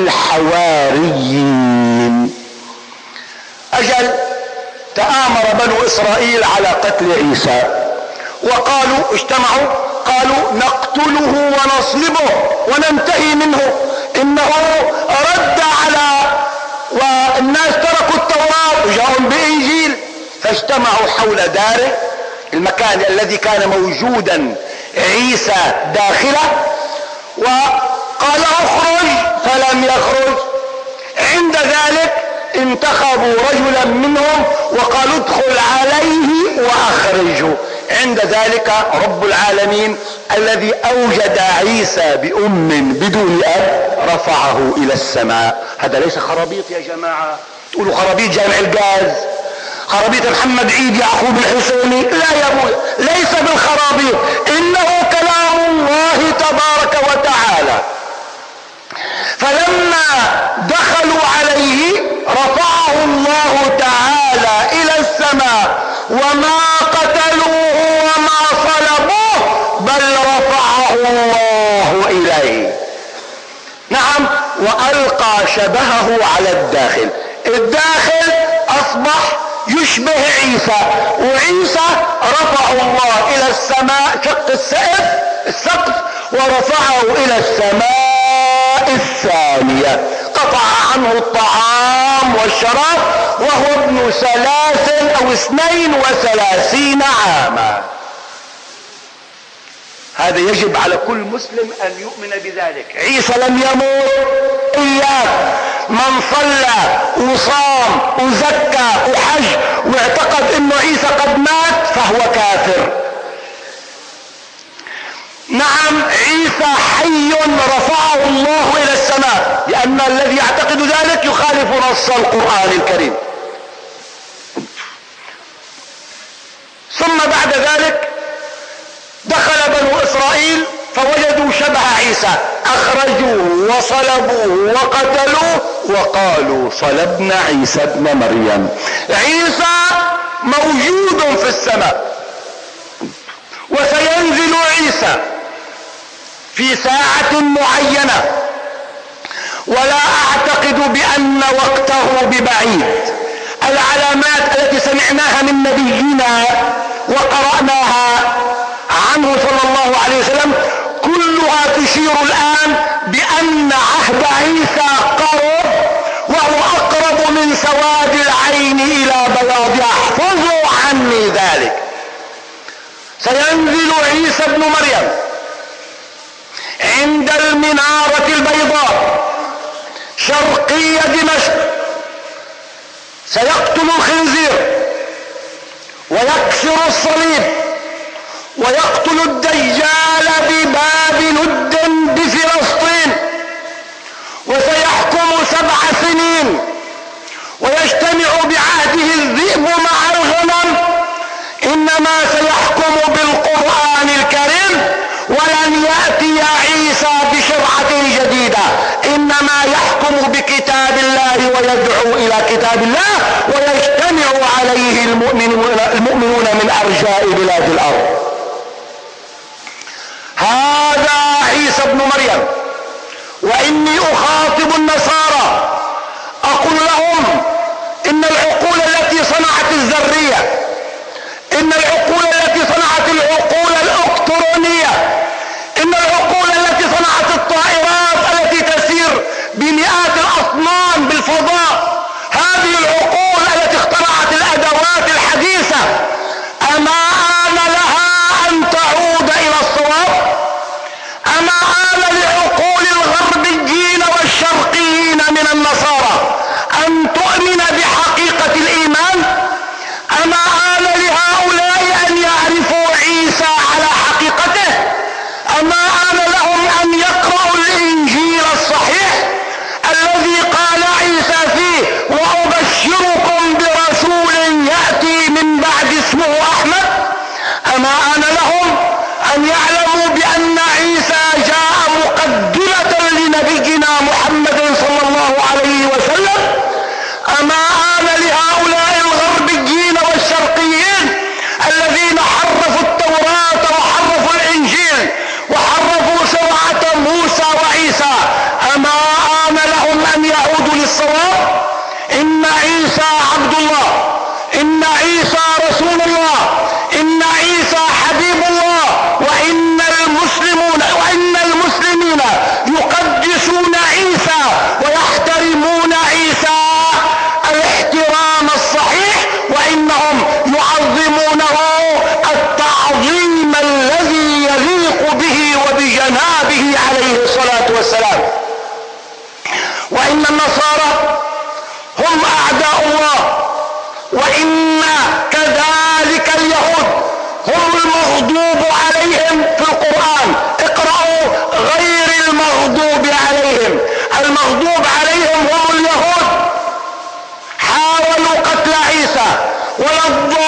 بالحواريين. أجل تآمر بنو إسرائيل على قتل عيسى، وقالوا اجتمعوا قالوا نقتله ونصلبه وننتهي منه، إنه رد على والناس تركوا التوراة وجاءوا بإنجيل. فاجتمعوا حول داره، المكان الذي كان موجودا عيسى داخله، وقال اخرج فلم يخرج. عند ذلك انتخبوا رجلا منهم وقالوا ادخل عليه واخرجه. عند ذلك رب العالمين الذي اوجد عيسى بأم بدون اب رفعه الى السماء. هذا ليس خرابيط يا جماعة، تقولوا خرابيط جامع الجاز، خرابيط محمد عيد يعقوب الحسيني. لا يا ابوي، ليس بالخرابيط، انه كلام الله تبارك وتعالى. فلما دخلوا عليه رفعه الله تعالى الى السماء، وما قتلوه وما صلبوه بل رفعه الله اليه. نعم، والقى شبهه على الداخل. الداخل اصبح يشبه عيسى، وعيسى رفعه الله الى السماء، شق السقف السقف ورفعه الى السماء الثانية، قطع عنه الطعام والشراب وهو ابن ثلاث او اثنين وثلاثين عاما. هذا يجب على كل مسلم ان يؤمن بذلك. عيسى لم يموت. إياك من صلى وصام وزكى وحج واعتقد انه عيسى قد مات فهو كافر. نعم، عيسى حي رفعه الله الى السماء، لان الذي يعتقد ذلك يخالف نص القرآن الكريم. ثم بعد ذلك دخل بنو اسرائيل فوجدوا شبه عيسى، اخرجوه وصلبوه وقتلوه وقالوا صلبنا عيسى ابن مريم. عيسى موجود في السماء، وسينزل عيسى في ساعة معينة، ولا اعتقد بان وقته ببعيد. العلامات التي سمعناها من نبينا وقرأناها عنه صلى الله عليه وسلم كلها تشير الآن بأن عهد عيسى قرب، وهو أقرب من سواد العين إلى بياضها. احفظوا عني ذلك. سينزل عيسى ابن مريم عند المنارة البيضاء شرقي دمشق، سيقتل الخنزير ويكسر الصليب ويقتل الدجال بباب لد بفلسطين، وسيحكم سبع سنين ويجتمع بعهده الذئب مع الغنم. انما سيحكم بالقرآن الكريم، ولن يأتي عيسى بشرعة جديدة، انما يحكم بكتاب الله ويدعو الى كتاب الله ويجتمع عليه المؤمنون, المؤمنون من ارجاء بلاد الارض. هذا عيسى ابن مريم. واني اخاطب النصارى اقول لهم ان العقول التي صنعت الذرية، ان العقول التي صنعت العقول الالكترونية، ان العقول التي صنعت الطائرات التي تسير بمئات الاطنان بالفضاء، هذه العقول التي اخترعت الادوات الحديثة، اما آن لها ان تعود الى الصواب؟ اما آن لعقول الغربيين والشرقيين من النصارى ان تؤمن بحقيقة الايمان؟ اما آن لهؤلاء ان يعرفوا عيسى على حقيقته؟ اما آن لهم ان يقرأوا الانجيل الصحيح الذي قال عيسى فيه وابشركم برسول يأتي من بعد اسمه احمد؟ اما آن لهم ان يعلموا بان عيسى جاء مقدمة لنبينا محمد صلى الله عليه وسلم؟ اما آن لهؤلاء الغربيين والشرقيين الذين حرفوا التوراة وحرفوا الانجيل وحرفوا شرعة موسى وعيسى، اما آن لهم ان يعودوا للصواب؟ ان عيسى عبد الله، ان عيسى رسول الله، ان عيسى حبيب الله، وان المسلمون وان المسلمين يقدسون عيسى ويحترمون عيسى الاحترام الصحيح، وانهم يعظمونه التعظيم الذي يليق به وبجنابه عليه الصلاة والسلام. وان النصارى هم اعداء الله، وان كذلك اليهود هم المغضوب عليهم في القرآن. اقرأوا غير المغضوب عليهم، المغضوب عليهم هم اليهود، حاولوا قتل عيسى، ولا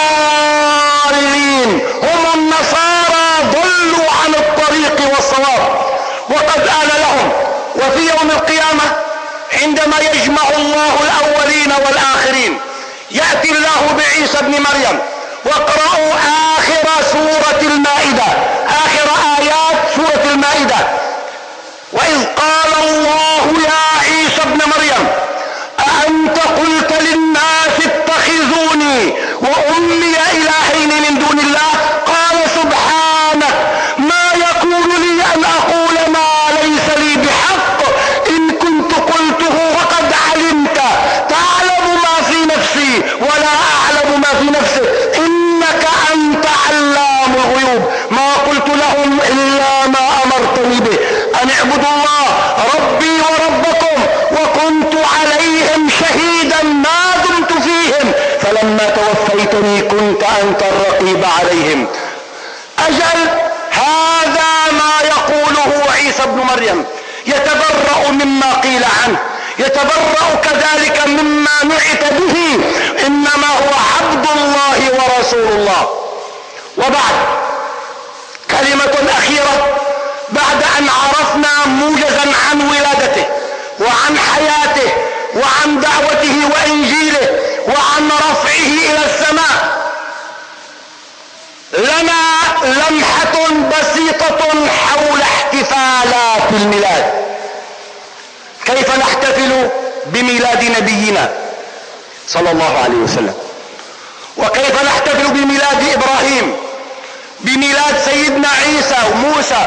الضالين هم النصارى ضلوا عن الطريق والصواب. وقد آن لهم، وفي يوم القيامة عندما يجمع الله الأولين والآخرين يأتي الله بعيسى ابن مريم. واقرأوا آخر سورة المائدة، آخر آيات سورة المائدة: وإذ قال الله يا عيسى ابن مريم أأنت قلت للناس اتخذوني وأمي إلهين من دون الله؟ قال سبحانك ما يكون لي أن أقول ما ليس لي بحق، إن كنت قلته فقد علمت، تعلم ما في نفسي ولا أعلم ما في نفسك، إنك أنت علام الغيوب. ما قلت لهم إلا ما أمرتني به، أن اعبدوا الله ربي وربكم، وكنت عليهم شهيدا ما دمت فيهم، فلما توفيتني كنت أنت الرقيب عليهم. أجل هذا ما يقوله عيسى ابن مريم، يتبرأ مما قيل عنه، يتبرأ كذلك مما نعت به، إنما هو عبد الله ورسول الله. وبعد كلمة أخيرة بعد أن عرفنا موجزا عن ولادته وعن حياته وعن دعوته وإنجيله وعن رفعه إلى السماء، لنا لمحة بسيطة حول احتفالات الميلاد. كيف نحتفل بميلاد نبينا صلى الله عليه وسلم، وكيف نحتفل بميلاد إبراهيم، بميلاد سيدنا عيسى وموسى.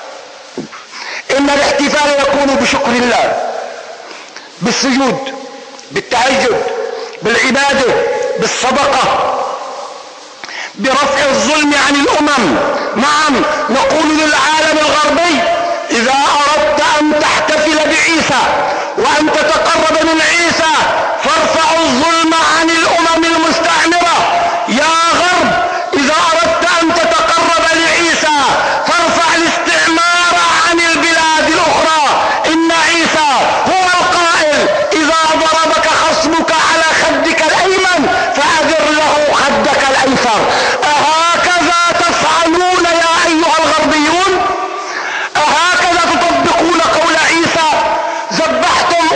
إن الاحتفال يكون بشكر الله، بالسجود، بالتهجد، بالعبادة، بالصدقة، برفع الظلم عن الأمم. نعم، نقول للعالم الغربي إذا أردت أن تحتفل بعيسى وأن تتقرب من عيسى فارفعوا الظلم عن الأمم المستعمرة. يا غرب، إذا أردت أن تتقرب لعيسى فارفع الاستعمار عن البلاد الأخرى. إن عيسى هو القائل: إذا ضربك خصمك على خدك الأيمن فأدر له خدك الأيسر. أهكذا تفعلون يا أيها الغربيون؟ أهكذا تطبقون قول عيسى؟ ذبحتم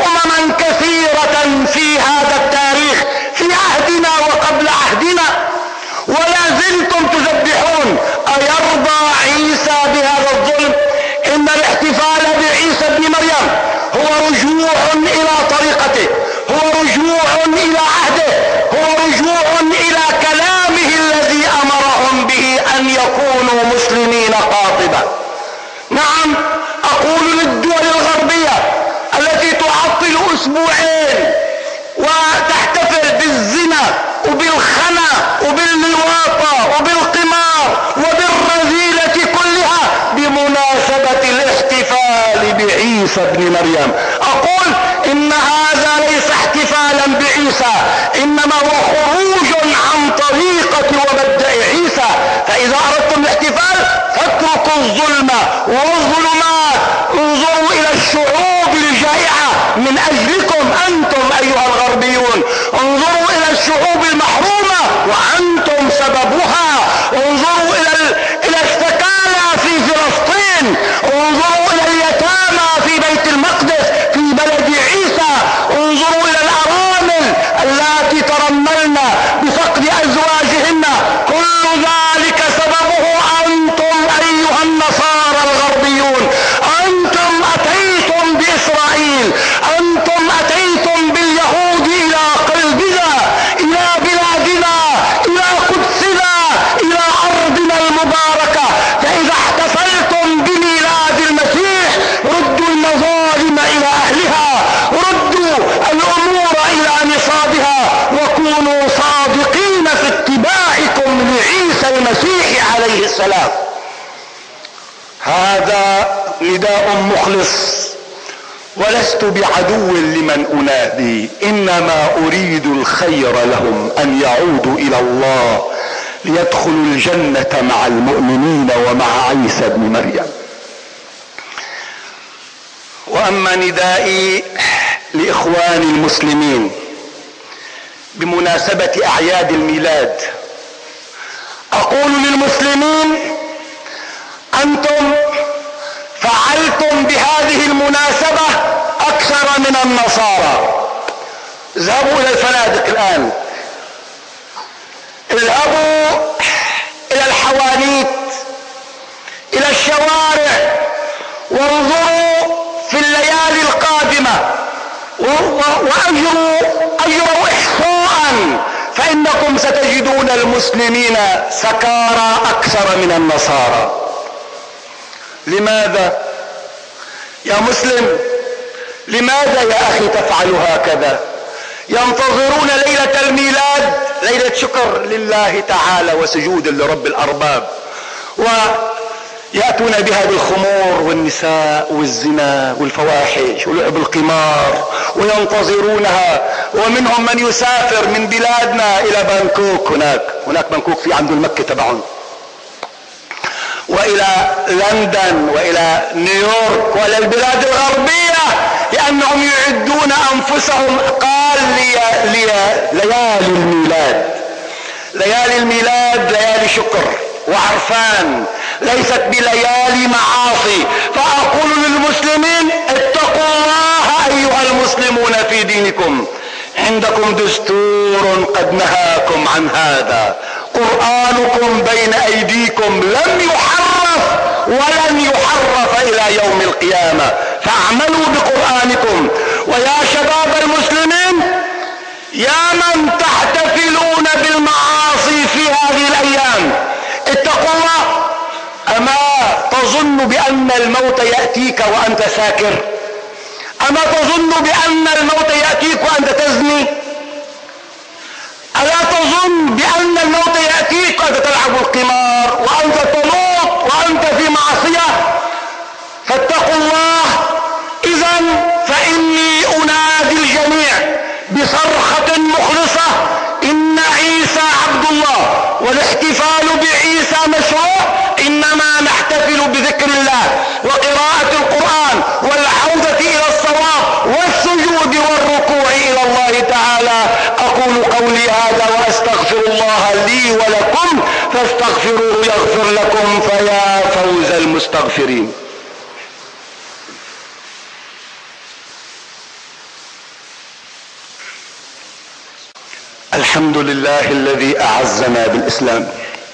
المسلمين قاطبة. نعم، أقول للدول الغربية التي تعطل أسبوعين وتحتفل بالزنا وبالخنا وباللواطة وبالقمار وبالرذيلة كلها بمناسبة الاحتفال بعيسى ابن مريم، أقول إن هذا ليس احتفالا بعيسى، إنما هو خروج عن طريقة ومبدأ عيسى. فإذا أردتم الاحتفال فاتركوا الظلم والظلمات، انظروا إلى الشعوب الجائعة من أجلكم أنتم أيها الغربيون، انظروا إلى الشعوب المحرومة وأنتم سببها، انظروا إلى إلى السكالى في فلسطين، انظروا إلى اليتامى في بيت المقدس في بلد عيسى، انظروا إلى الأرامل اللاتي ترملن بفقد أزواجهن، كل ذلك سببه أنتم أيها النصارى الغربيون. أنتم أتيتم بإسرائيل، أنتم أتيتم باليهود إلى قلبنا، إلى بلادنا، إلى قدسنا، إلى أرضنا المباركة. فإذا احتفلتم بميلاد المسيح ردوا المظالم إلى أهلها، ردوا الأمور إلى نصابها، وكونوا صادقين في اتباعكم لعيسى المسيح عليه السلام. هذا نداء مخلص، ولست بعدو لمن أنادي، إنما أريد الخير لهم، أن يعودوا إلى الله ليدخلوا الجنة مع المؤمنين ومع عيسى ابن مريم. وأما ندائي لإخواني المسلمين بمناسبة أعياد الميلاد، أقول للمسلمين أنتم فعلتم بهذه المناسبة أكثر من النصارى. اذهبوا إلى الفنادق الآن، اذهبوا إلى الحوانيت، إلى الشوارع، وانظروا في الليالي القادمة وأجروا أجروا إحصاء، فإنكم ستجدون المسلمين سكارى أكثر من النصارى. لماذا يا مسلم؟ لماذا يا أخي تفعل هكذا؟ ينتظرون ليلة الميلاد ليلة شكر لله تعالى وسجود لرب الأرباب، ويأتون بها بالخمور والنساء والزنا والفواحش ولعب القمار، وينتظرونها. ومنهم من يسافر من بلادنا إلى بانكوك، هناك هناك بانكوك في عنده المكة تبعهم، والى لندن والى نيويورك والى البلاد الغربية، لانهم يعدون انفسهم. قال لي, لي ليالي الميلاد، ليالي الميلاد ليالي شكر وعرفان، ليست بليالي معاصي. فاقول للمسلمين اتقوا الله ايها المسلمون في دينكم، عندكم دستور قد نهاكم عن هذا، قرآنكم بين أيديكم لم يحرف ولن يحرف إلى يوم القيامة، فاعملوا بقرآنكم. ويا شباب المسلمين، يا من تحتفلون بالمعاصي في هذه الأيام، اتقوا الله. أما تظن بأن الموت يأتيك وأنت ساكر؟ أما تظن بأن الموت يأتيك وأنت تزني؟ ألا تظن بأن الموت يأتيك وأنت تلعب القمار وأنت تلوط وأنت في معصية؟ فاتقوا الله. إذن فإني أنادي الجميع بصرخة مخلصة، إن عيسى عبد الله، والاحتفال بعيسى مشروع، إنما نحتفل بذكر الله وقراءة القرآن والعودة إلى الصواب والسجود والركوع إلى الله تعالى. أقول قولي هذا وأستغفر الله لي ولكم، فاستغفروه يغفر لكم، فيا فوز المستغفرين. الحمد لله الذي أعزنا بالإسلام،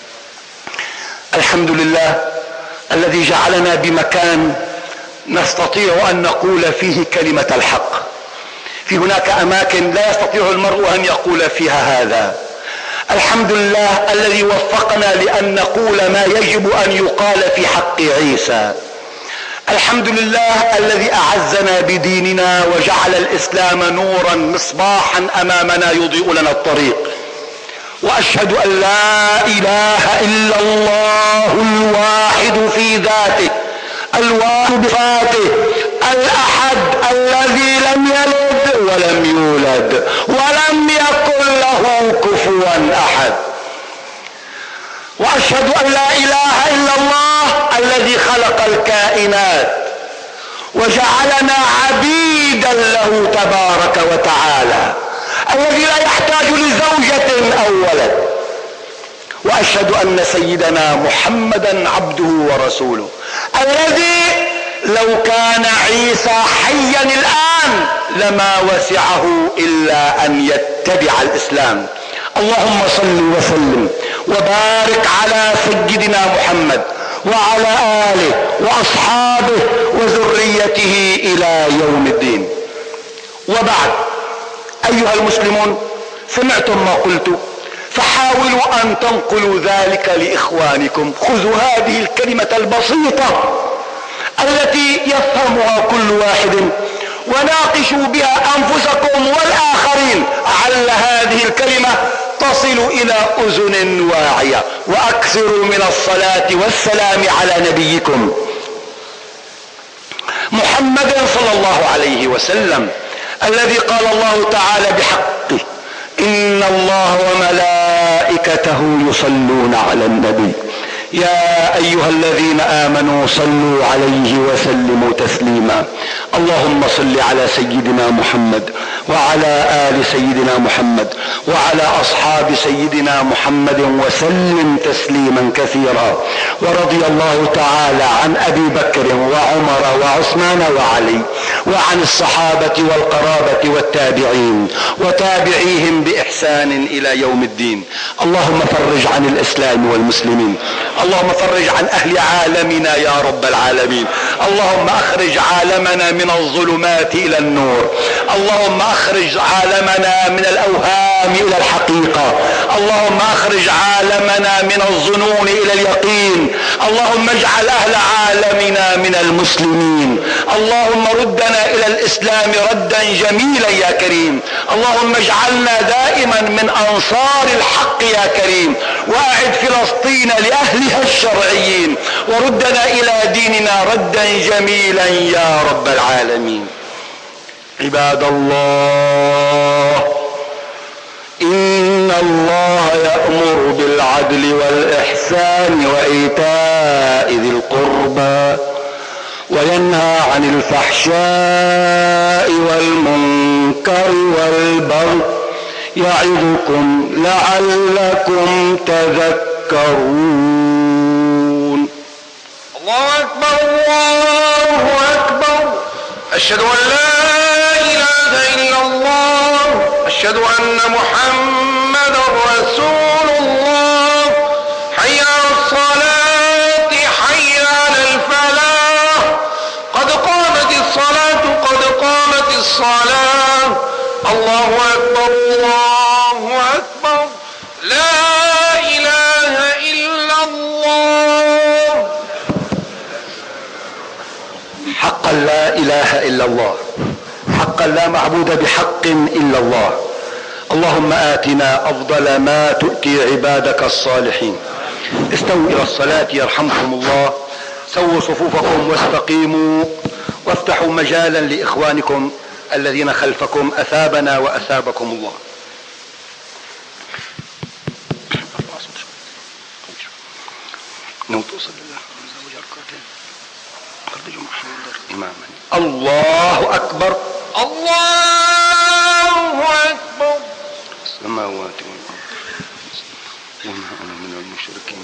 الحمد لله الذي جعلنا بمكان نستطيع أن نقول فيه كلمة الحق. في هناك أماكن لا يستطيع المرء أن يقول فيها هذا، الحمد لله الذي وفقنا لأن نقول ما يجب أن يقال في حق عيسى. الحمد لله الذي أعزنا بديننا وجعل الإسلام نورا مصباحا أمامنا يضيء لنا الطريق. وأشهد أن لا إله إلا الله الواحد في ذاته الواحد بذاته الأحد الذي لم يلد ولم يولد ولم يكن له كفوا أحد. وأشهد أن لا إله إلا الله الذي خلق الكائنات وجعلنا عبيدا له تبارك وتعالى، الذي لا يحتاج لزوجة أو ولد. وأشهد أن سيدنا محمدا عبده ورسوله، الذي لو كان عيسى حيا الآن لما وسعه إلا أن يتبع الإسلام. اللهم صل وسلم وبارك على سيدنا محمد وعلى آله وأصحابه وذريته إلى يوم الدين. وبعد، أيها المسلمون، سمعتم ما قلت، فحاولوا أن تنقلوا ذلك لإخوانكم. خذوا هذه الكلمة البسيطة التي يفهمها كل واحد وناقشوا بها أنفسكم والآخرين، على هذه الكلمة تصل إلى أذن واعية. وأكثروا من الصلاة والسلام على نبيكم محمد صلى الله عليه وسلم، الذي قال الله تعالى بحقه: إن الله وملائكته يصلون على النبي يا أيها الذين آمنوا صلوا عليه وسلموا تسليما. اللهم صل على سيدنا محمد وعلى آل سيدنا محمد وعلى أصحاب سيدنا محمد وسلم تسليما كثيرا. ورضي الله تعالى عن أبي بكر وعمر وعثمان وعلي، وعن الصحابة والقرابة والتابعين وتابعيهم بإحسان إلى يوم الدين. اللهم فرج عن الإسلام والمسلمين، اللهم فرج عن أهل عالمنا يا رب العالمين. اللهم أخرج عالمنا من الظلمات إلى النور، اللهم أخرج عالمنا من الأوهام إلى الحقيقة، اللهم أخرج عالمنا من الظنون إلى اليقين، اللهم اجعل أهل عالمنا من المسلمين، اللهم ردنا إلى الإسلام ردا جميلا يا كريم، اللهم اجعلنا دائما من أنصار الحق يا كريم، وأعد فلسطين لأهلها الشرعيين، وردنا إلى ديننا ردا جميلا يا رب العالمين. عباد الله، إن الله يأمر بالعدل والإحسان وإيتاء ذي القربى وينهى عن الفحشاء والمنكر والبغي يعظكم لعلكم تذكرون. الله أكبر الله أكبر، أشهد أن لا إله إلا الله، أشهد أن محمدا رسول الله. حي على الصلاة، حي على الفلاح، قد قامت الصلاة قد قامت الصلاة. الله أكبر الله أكبر، لا إله إلا الله. حقا لا إله إلا الله، حقا لا معبود بحق إلا الله. اللهم آتنا أفضل ما تؤتي عبادك الصالحين. استووا إلى الصلاة يرحمكم الله، سووا صفوفكم واستقيموا، وافتحوا مجالا لإخوانكم الذين خلفكم. أثابنا وأثابكم الله. الله أكبر الله أكبر. السماوات والأرض وما أنا من المشركين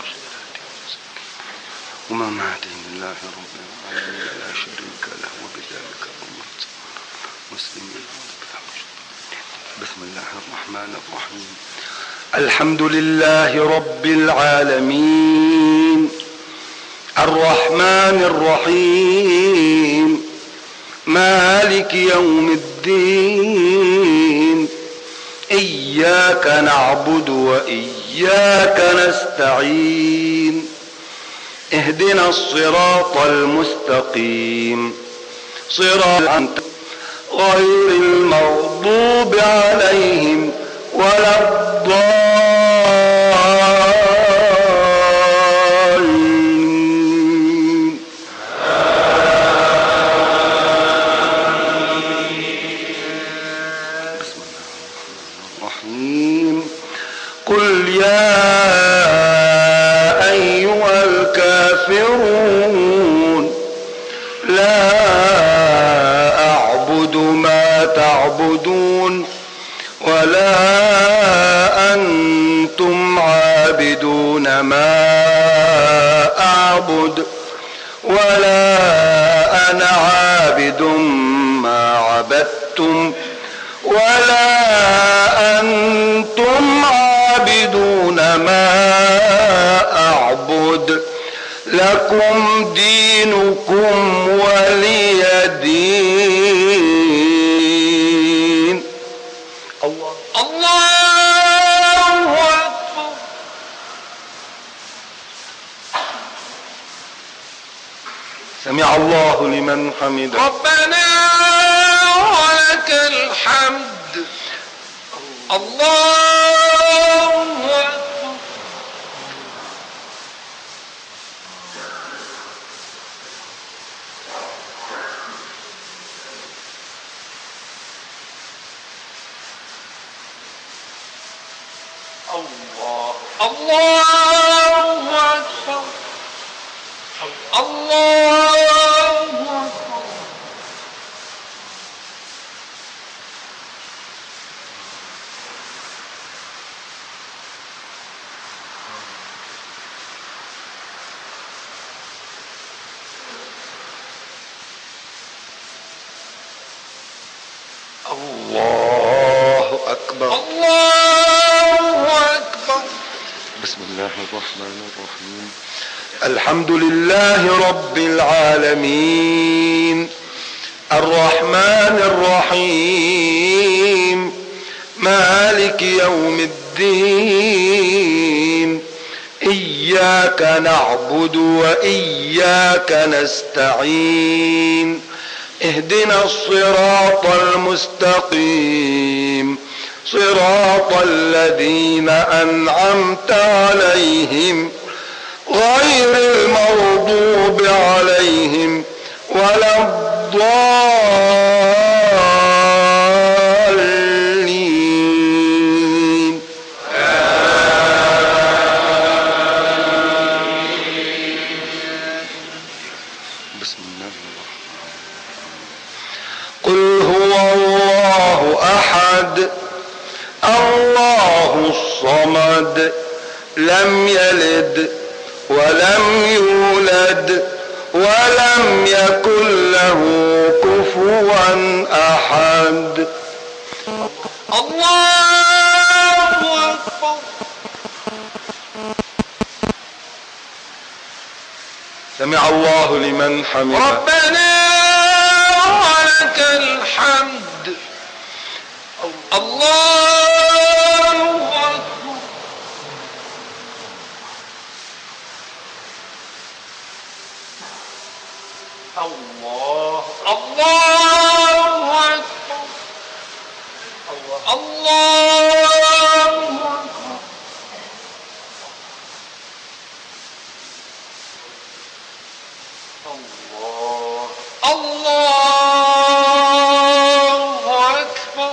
وما معدين الله رب العالمين لا شريك له وبذلك أمرت مسلمين. بسم الله الرحمن الرحيم. الحمد لله رب العالمين الرحمن الرحيم مالك يوم الدين. إياك إياك نعبد وإياك نستعين اهدنا الصراط المستقيم صراط غير المغضوب عليهم ولا الضالين. بسم الله الرحمن الرحيم. قل يا أيها الكافرون لا أعبد ما تعبدون ولا أنتم عابدون ما أعبد ولا أنا عابد ما عبدتم ولا أنتم عابدون ما أعبد لكم دينكم ولي دين. الله الله أكبر. سمع الله لمن حمده. ربنا ولك الحمد. الله أكبر. الله الله أكبر. الله أكبر. الله أكبر. الله أكبر. بسم الله الرحمن الرحيم. الحمد لله رب العالمين الرحمن الرحيم مالك يوم الدين إياك نعبد وإياك نستعين اهدنا الصراط المستقيم صراط الذين أنعمت عليهم غير المغضوب عليهم ولا الضالين. بسم الله الرحمن الرحيم. قل هو الله أحد الله الصمد لم يلد ولم يولد ولم يكن له كفوا أحد. الله أكبر. سمع الله لمن حمده. ربنا ولك الحمد. الله أكبر. الله الله أكبر. الله أكبر. الله الله أكبر.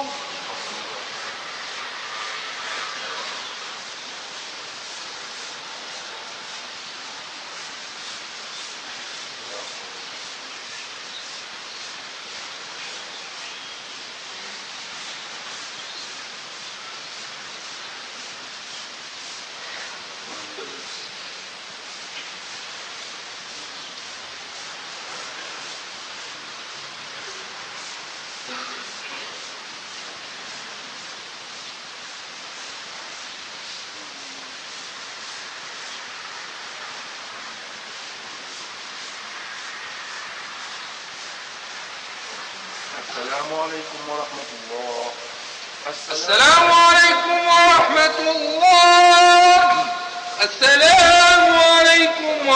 السلام عليكم ورحمة الله. السلام عليكم ورحمة الله. السلام عليكم